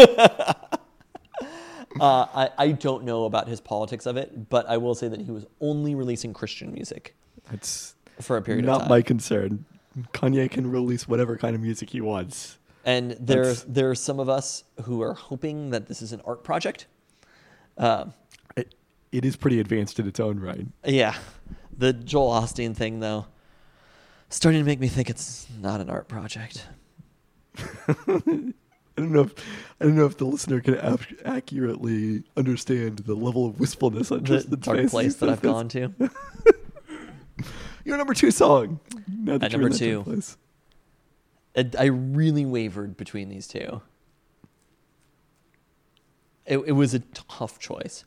I don't know about his politics of it, but I will say that he was only releasing Christian music That's for a period of not time. my concern. Kanye can release whatever kind of music he wants. And there are some of us who are hoping that this is an art project. It is pretty advanced in its own right. Yeah. The Joel Osteen thing, though, starting to make me think it's not an art project. I don't know if the listener can accurately understand the level of wistfulness on The Tristan's dark face. place that I've gone to. Your number 2 song. Now that At you're in number that 2. dark place. I really wavered between these two. It was a tough choice.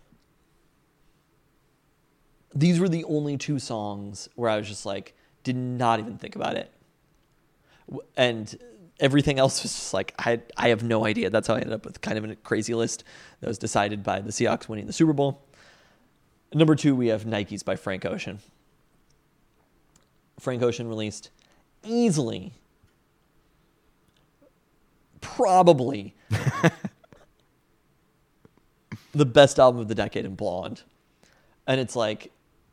These were the only 2 songs where I was just like, did not even think about it. And everything else was just like, I have no idea. That's how I ended up with kind of a crazy list that was decided by the Seahawks winning the Super Bowl. Number 2, we have Nikes by Frank Ocean. Frank Ocean released easily, probably the best album of the decade in Blonde. And it's like,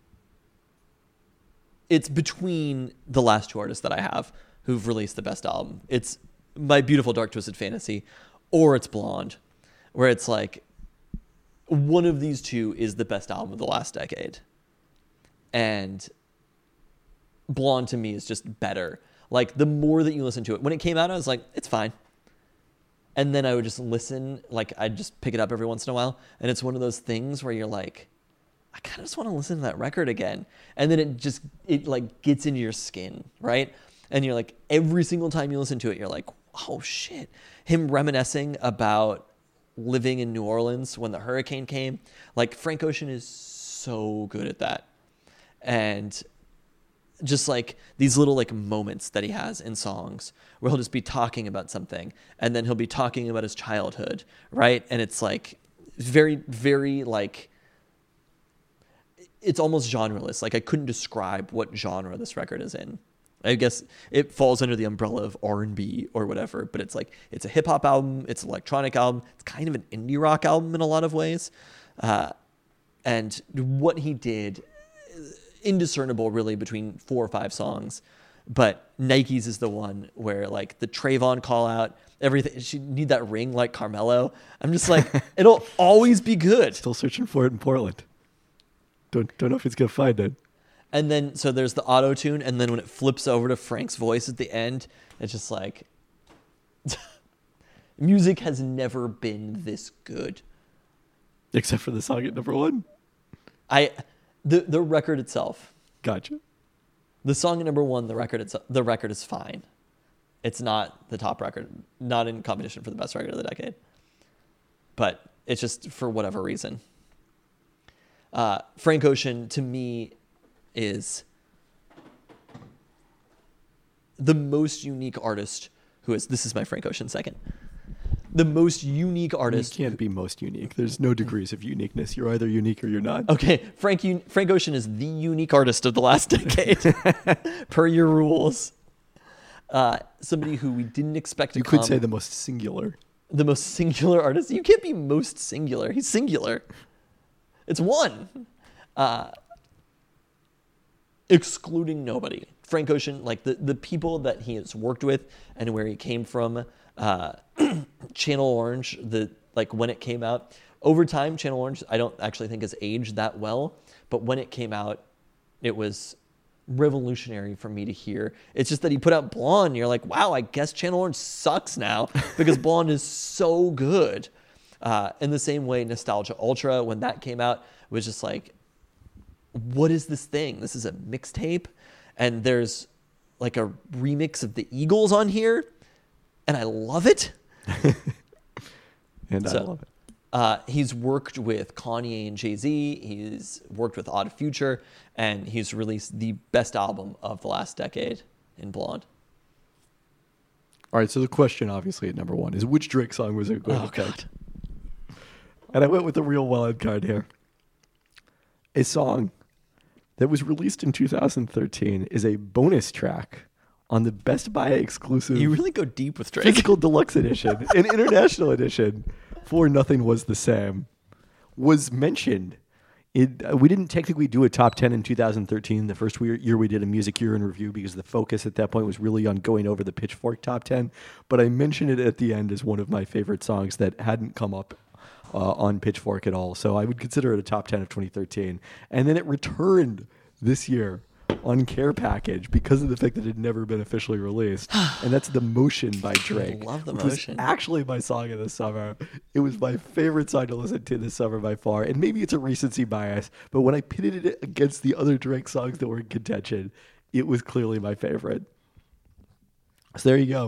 it's between the last 2 artists that I have who've released the best album. It's My Beautiful Dark Twisted Fantasy, or it's Blonde, where it's like, one of these 2 is the best album of the last decade. And Blonde to me is just better. Like, the more that you listen to it, when it came out, I was like, it's fine. And then I would just listen, like, I'd just pick it up every once in a while. And it's one of those things where you're like, I kind of just want to listen to that record again. And then it like gets into your skin, right? And you're like, every single time you listen to it, you're like, oh shit. Him reminiscing about living in New Orleans when the hurricane came. Like, Frank Ocean is so good at that. And just like these little like moments that he has in songs where he'll just be talking about something and then he'll be talking about his childhood, right? And it's like very, very like, it's almost genreless. Like, I couldn't describe what genre this record is in. I guess it falls under the umbrella of R&B or whatever, but it's like, it's a hip hop album. It's an electronic album. It's kind of an indie rock album in a lot of ways. And what he did, indiscernible really between 4 or 5 songs, but Nikes is the one where like the Trayvon call out, everything, she need that ring like Carmelo. I'm just like, it'll always be good. Still searching for it in Portland. Don't know if he's going to find it. And then, so there's the auto tune, and then when it flips over to Frank's voice at the end, it's just like, music has never been this good. Except for the song at number 1. The record itself. Gotcha. The song at number 1, the record is fine. It's not the top record, not in competition for the best record of the decade. But it's just for whatever reason. Frank Ocean, to me, is the most unique artist this is my Frank Ocean second. The most unique artist. You can't be most unique. There's no degrees of uniqueness. You're either unique or you're not. Okay, Frank Ocean is the unique artist of the last decade, per your rules. Somebody who we didn't expect to come. You could say the most singular. The most singular artist. You can't be most singular. He's singular. It's one. Excluding nobody. Frank Ocean, like the people that he has worked with and where he came from, Channel Orange, when it came out, over time, Channel Orange, I don't actually think has aged that well, but when it came out, it was revolutionary for me to hear. It's just that he put out Blonde, and you're like, wow, I guess Channel Orange sucks now because Blonde is so good. In the same way, Nostalgia Ultra, when that came out, was just like, what is this thing? This is a mixtape, and there's like a remix of the Eagles on here, and I love it. I love it. He's worked with Kanye and Jay-Z. He's worked with Odd Future, and he's released the best album of the last decade in Blonde. All right, so the question, obviously, at number 1 is which Drake song was it going to pick? God. And I went with the real wild card here. A song that was released in 2013 is a bonus track on the Best Buy exclusive You really go deep with Drake. physical deluxe edition, an international edition for Nothing Was the Same, was mentioned. We didn't technically do a top 10 in 2013, the first year we did a music year in review, because the focus at that point was really on going over the Pitchfork top 10. But I mentioned it at the end as one of my favorite songs that hadn't come up on Pitchfork at all. So I would consider it a top 10 of 2013. And then it returned this year on Care Package because of the fact that it had never been officially released. And that's The Motion by Drake. love The which Motion. was actually my song of the summer. It was my favorite song to listen to this summer by far. And maybe it's a recency bias, but when I pitted it against the other Drake songs that were in contention, it was clearly my favorite. So there you go.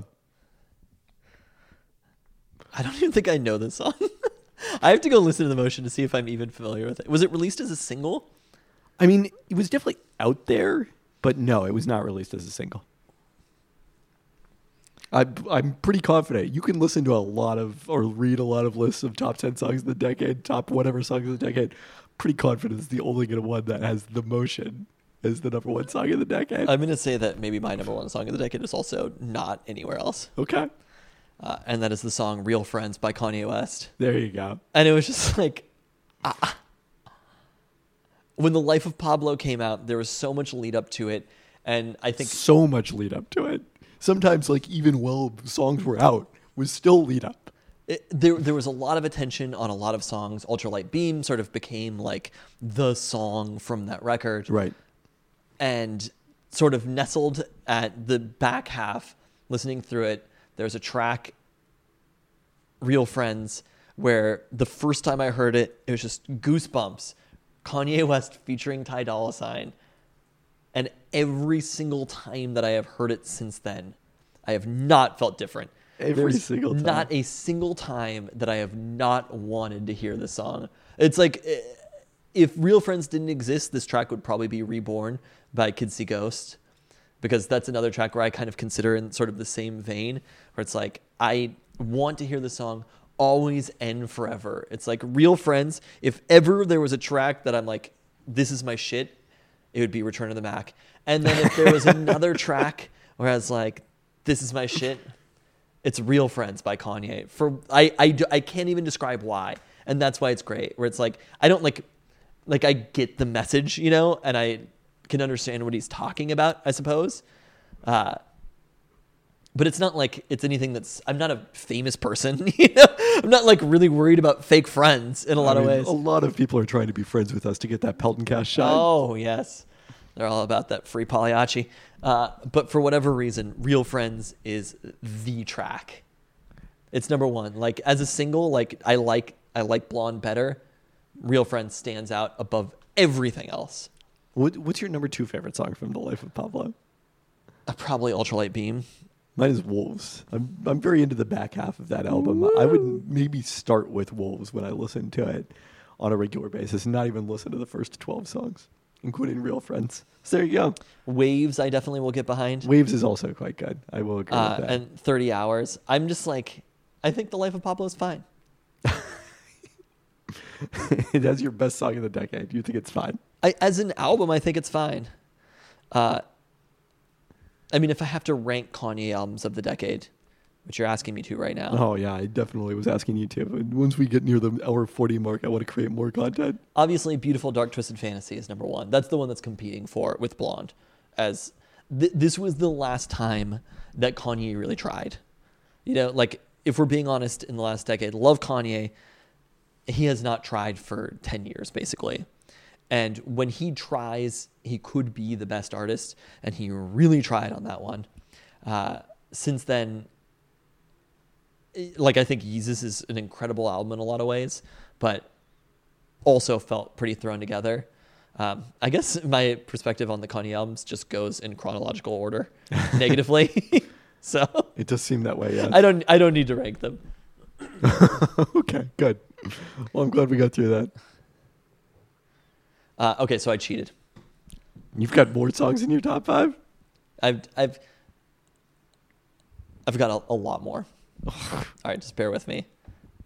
I don't even think I know this song. I have to go listen to The Motion to see if I'm even familiar with it. Was it released as a single? I mean, it was definitely out there, but no, it was not released as a single. I'm pretty confident. You can listen to a lot of, or read a lot of lists of top 10 songs of the decade, top whatever songs of the decade. Pretty confident it's the only good one that has The Motion as the number one song of the decade. I'm going to say that maybe my number one song of the decade is also not anywhere else. Okay. And that is the song Real Friends by Kanye West. There you go. And it was just like, when The Life of Pablo came out, there was so much lead up to it. And I think So much lead up to it. Sometimes, like, even while songs were out, was still lead up. there was a lot of attention on a lot of songs. Ultralight Beam sort of became like the song from that record. Right. And sort of nestled at the back half, listening through it, there's a track, Real Friends, where the first time I heard it, it was just goosebumps. Kanye West featuring Ty Dolla $ign. And every single time that I have heard it since then, I have not felt different. Every single time. Not a single time that I have not wanted to hear this song. It's like, if Real Friends didn't exist, this track would probably be reborn by Kids See Ghost, because that's another track where I kind of consider in sort of the same vein, where it's like, I want to hear the song always and forever. It's like Real Friends. If ever there was a track that I'm like, this is my shit, it would be Return of the Mac. And then if there was another track where I was like, this is my shit, it's Real Friends by Kanye. I can't even describe why. And that's why it's great. Where it's like, I don't like I get the message, you know, and I can understand what he's talking about, I suppose. But it's not like it's anything that's, I'm not a famous person, you know? I'm not like really worried about fake friends in a lot of ways. A lot of people are trying to be friends with us to get that Pelton Cast shine. Oh, yes. They're all about that free Pagliacci. But for whatever reason, Real Friends is the track. It's number one. Like, as a single, like I like Blonde better. Real Friends stands out above everything else. What's your number two favorite song from The Life of Pablo? Probably Ultralight Beam. Mine is Wolves. I'm very into the back half of that album. Woo! I would maybe start with Wolves when I listen to it on a regular basis, and not even listen to the first 12 songs, including Real Friends. So there you go. Waves, I definitely will get behind. Waves is also quite good. I will agree with that. And 30 Hours. I'm just like, I think The Life of Pablo is fine. It has your best song of the decade. You think it's fine? As an album, I think it's fine. I mean, if I have to rank Kanye albums of the decade, which you're asking me to right now. Oh, yeah, I definitely was asking you to. But once we get near the hour 40 mark, I want to create more content. Obviously, Beautiful Dark Twisted Fantasy is number one. That's the one that's competing for with Blonde. As this was the last time that Kanye really tried. You know, like, if we're being honest, in the last decade, love Kanye, he has not tried for 10 years, basically. And when he tries, he could be the best artist, and he really tried on that one. Since then, like, I think Yeezus is an incredible album in a lot of ways, but also felt pretty thrown together. I guess my perspective on the Kanye albums just goes in chronological order, negatively. So it does seem that way, yeah. I don't need to rank them. Okay, good. Well, I'm glad we got through that. Okay, so I cheated. You've got more songs in your top five? I've got a lot more. All right, just bear with me.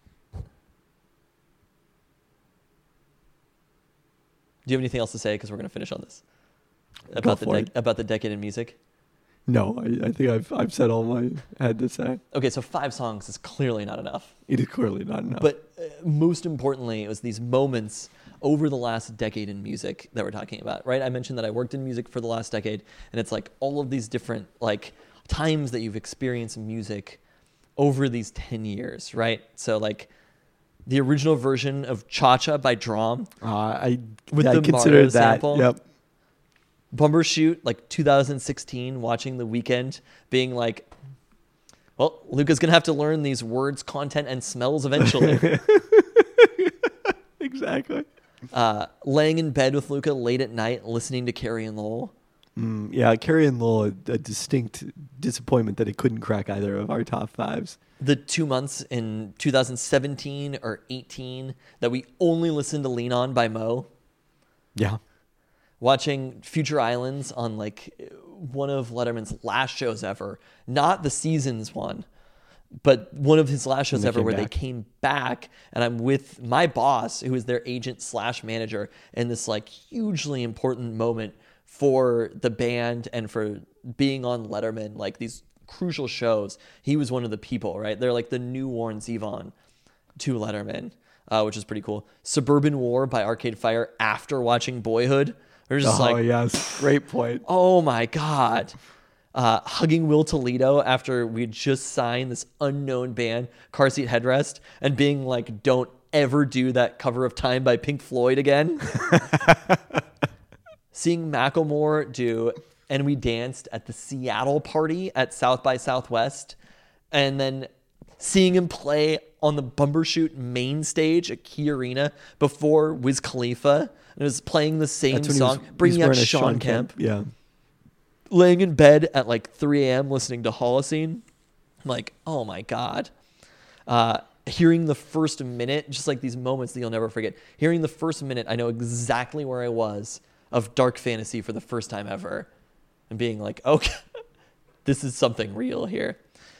Do you have anything else to say? Because we're going to finish on this. About the decade in music. No, I think I've said all I had to say. Okay, so 5 songs is clearly not enough. It is clearly not enough. But most importantly, it was these moments over the last decade in music that we're talking about, right? I mentioned that I worked in music for the last decade, and it's like all of these different like times that you've experienced music over these 10 years, right? So like the original version of Cha Cha by Drum. I with the consider Mario that sample. Yep. Bumbershoot, like 2016, watching The Weeknd, being like, well, Luca's going to have to learn these words, content, and smells eventually. Exactly. Laying in bed with Luca late at night, listening to Carrie and Lowell. Yeah, Carrie and Lowell, a distinct disappointment that it couldn't crack either of our top fives. The 2 months in 2017 or 18 that we only listened to Lean On by Mo. Yeah. Watching Future Islands on like one of Letterman's last shows ever. Not the seasons one, but one of his last shows ever where they came back, and I'm with my boss, who is their agent / manager, in this like hugely important moment for the band and for being on Letterman, like these crucial shows. He was one of the people, right? They're like the new Warren Zevon to Letterman, which is pretty cool. Suburban War by Arcade Fire after watching Boyhood. They're just yes. Great point. Oh my God. Hugging Will Toledo after we had just signed this unknown band, Car Seat Headrest, and being like, don't ever do that cover of Time by Pink Floyd again. Seeing Macklemore do And We Danced at the Seattle party at South by Southwest, and then seeing him play on the Bumbershoot main stage at Key Arena before Wiz Khalifa, and it was playing the same song, bringing out Sean Kemp. Yeah. Laying in bed at like 3 a.m. listening to Holocene. I'm like, oh my God. Hearing the first minute, just like these moments that you'll never forget. Hearing the first minute, I know exactly where I was of Dark Fantasy for the first time ever. And being like, okay, this is something real here.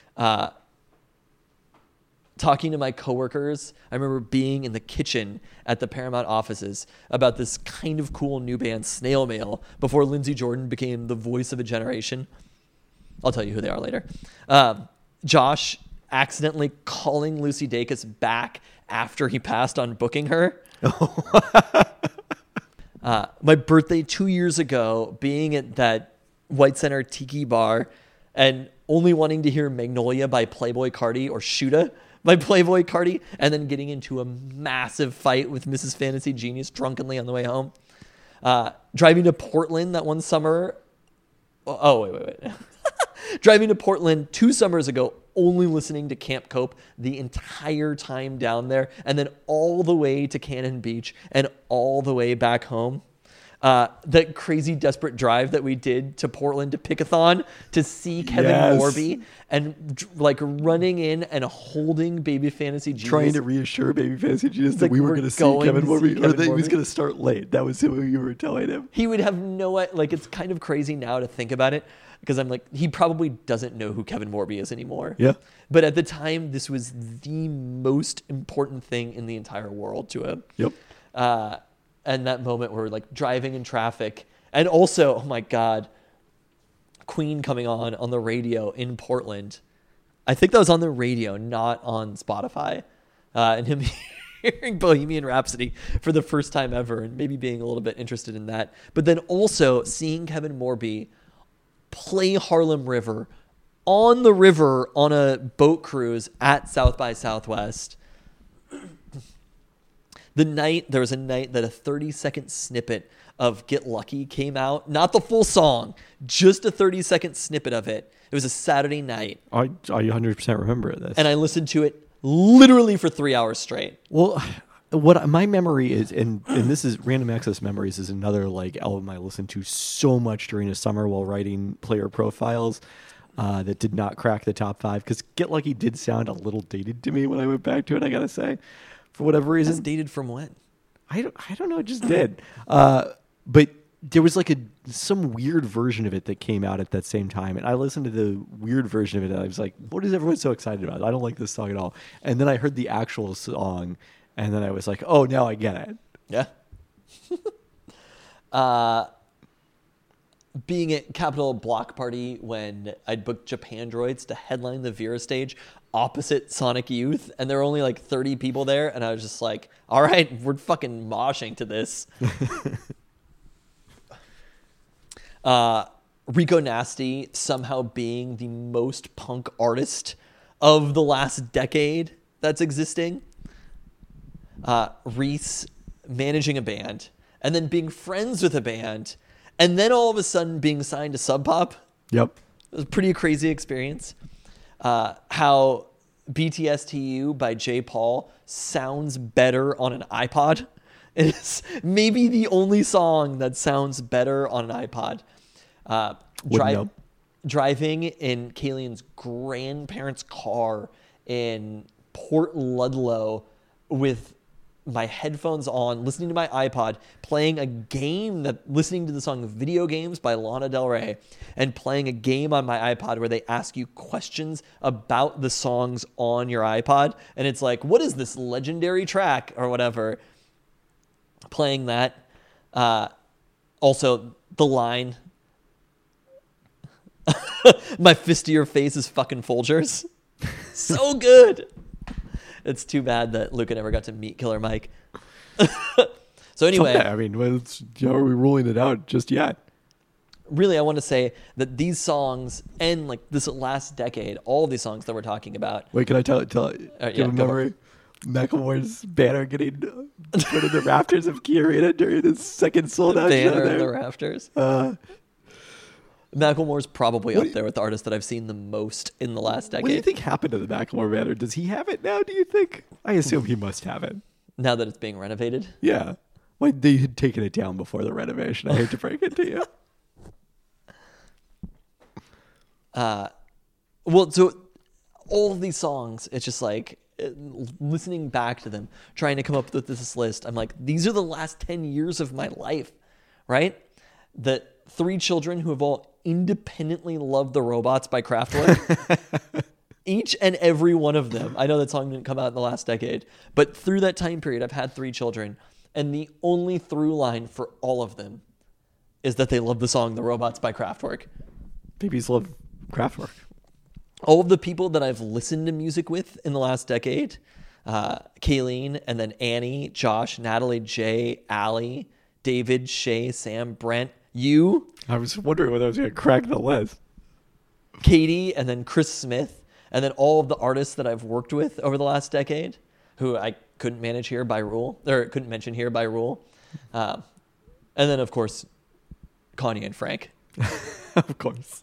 Talking to my coworkers, I remember being in the kitchen at the Paramount offices about this kind of cool new band, Snail Mail, before Lindsey Jordan became the voice of a generation. I'll tell you who they are later. Josh accidentally calling Lucy Dacus back after he passed on booking her. My birthday 2 years ago, being at that White Center Tiki Bar and only wanting to hear Magnolia by Playboi Carti or Shoota by Playboi Carti, and then getting into a massive fight with Mrs. Fantasy Genius drunkenly on the way home. Driving to Portland that one summer. Oh, wait. Driving to Portland 2 summers ago, only listening to Camp Cope the entire time down there, and then all the way to Cannon Beach and all the way back home. That crazy desperate drive that we did to Portland to Pickathon to see Kevin Morby, and like running in and holding Baby Fantasy Genius. Trying to reassure Baby Fantasy Genius that we were going to see Kevin Morby, or that he was going to start late. That was what you were telling him. He would have like, it's kind of crazy now to think about it, because I'm like, he probably doesn't know who Kevin Morby is anymore. Yeah. But at the time, this was the most important thing in the entire world to him. Yep. And that moment where we're like driving in traffic, and also, oh my God, Queen coming on the radio in Portland. I think that was on the radio, not on Spotify. And him hearing Bohemian Rhapsody for the first time ever, and maybe being a little bit interested in that. But then also seeing Kevin Morby play Harlem River on the river on a boat cruise at South by Southwest. There was a night that a 30-second snippet of Get Lucky came out. Not the full song, just a 30-second snippet of it. It was a Saturday night. I 100% remember this. And I listened to it literally for 3 hours straight. Well, what my memory is, and this is Random Access Memories, is another like album I listened to so much during the summer while writing player profiles that did not crack the top 5, because Get Lucky did sound a little dated to me when I went back to it, I gotta say. For whatever reason. That's dated from when? I don't know. It just did. But there was like some weird version of it that came out at that same time. And I listened to the weird version of it, and I was like, what is everyone so excited about? I don't like this song at all. And then I heard the actual song, and then I was like, oh, now I get it. Yeah. Being at Capitol Block Party when I'd booked Japan Droids to headline the Vera stage opposite Sonic Youth, and there were only like 30 people there, and I was just like, all right, we're fucking moshing to this. Rico Nasty somehow being the most punk artist of the last decade that's existing. Reese managing a band, and then being friends with a band, And then all of a sudden being signed to Sub Pop. Yep. It was a pretty crazy experience. How BTSTU by J. Paul sounds better on an iPod. It is maybe the only song that sounds better on an iPod. Driving in Kayleen's grandparents' car in Port Ludlow with my headphones on, listening to my iPod, playing a game listening to the song Video Games by Lana Del Rey, and playing a game on my iPod where they ask you questions about the songs on your iPod. And it's like, what is this legendary track or whatever? Playing that. Also, the line, my fist to your face is fucking Folgers. So good. It's too bad that Luca never got to meet Killer Mike. So anyway, I mean, how are we ruling it out just yet? Really, I want to say that these songs and like this last decade, all of these songs that we're talking about. Wait, can I give a memory? Macklemore's banner getting put in the rafters of Key Arena during his second sold-out show Banner there. in the rafters. Macklemore's probably up there with the artists that I've seen the most in the last decade. What do you think happened to the Macklemore banner? Does he have it now, do you think? I assume he must have it. Now that it's being renovated? Yeah. Like, they had taken it down before the renovation. I hate to break it to you. Well, so all of these songs, it's just like listening back to them, trying to come up with this list. I'm like, these are the last 10 years of my life, right? The 3 children who have all independently loved The Robots by Kraftwerk. Each and every one of them. I know that song didn't come out in the last decade, but through that time period, I've had 3 children. And the only through line for all of them is that they love the song The Robots by Kraftwerk. Babies love Kraftwerk. All of the people that I've listened to music with in the last decade, Kayleen, and then Annie, Josh, Natalie, Jay, Allie, David, Shay, Sam, Brent, you. I was wondering whether I was going to crack the list. Katie, and then Chris Smith, and then all of the artists that I've worked with over the last decade, who I couldn't manage here by rule, or couldn't mention here by rule. And then, of course, Kanye and Frank. Of course.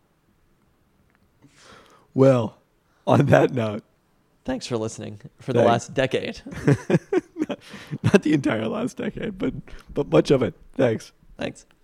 Well, on that note. Thanks for listening for the last decade. Not the entire last decade, but much of it. Thanks. Thanks.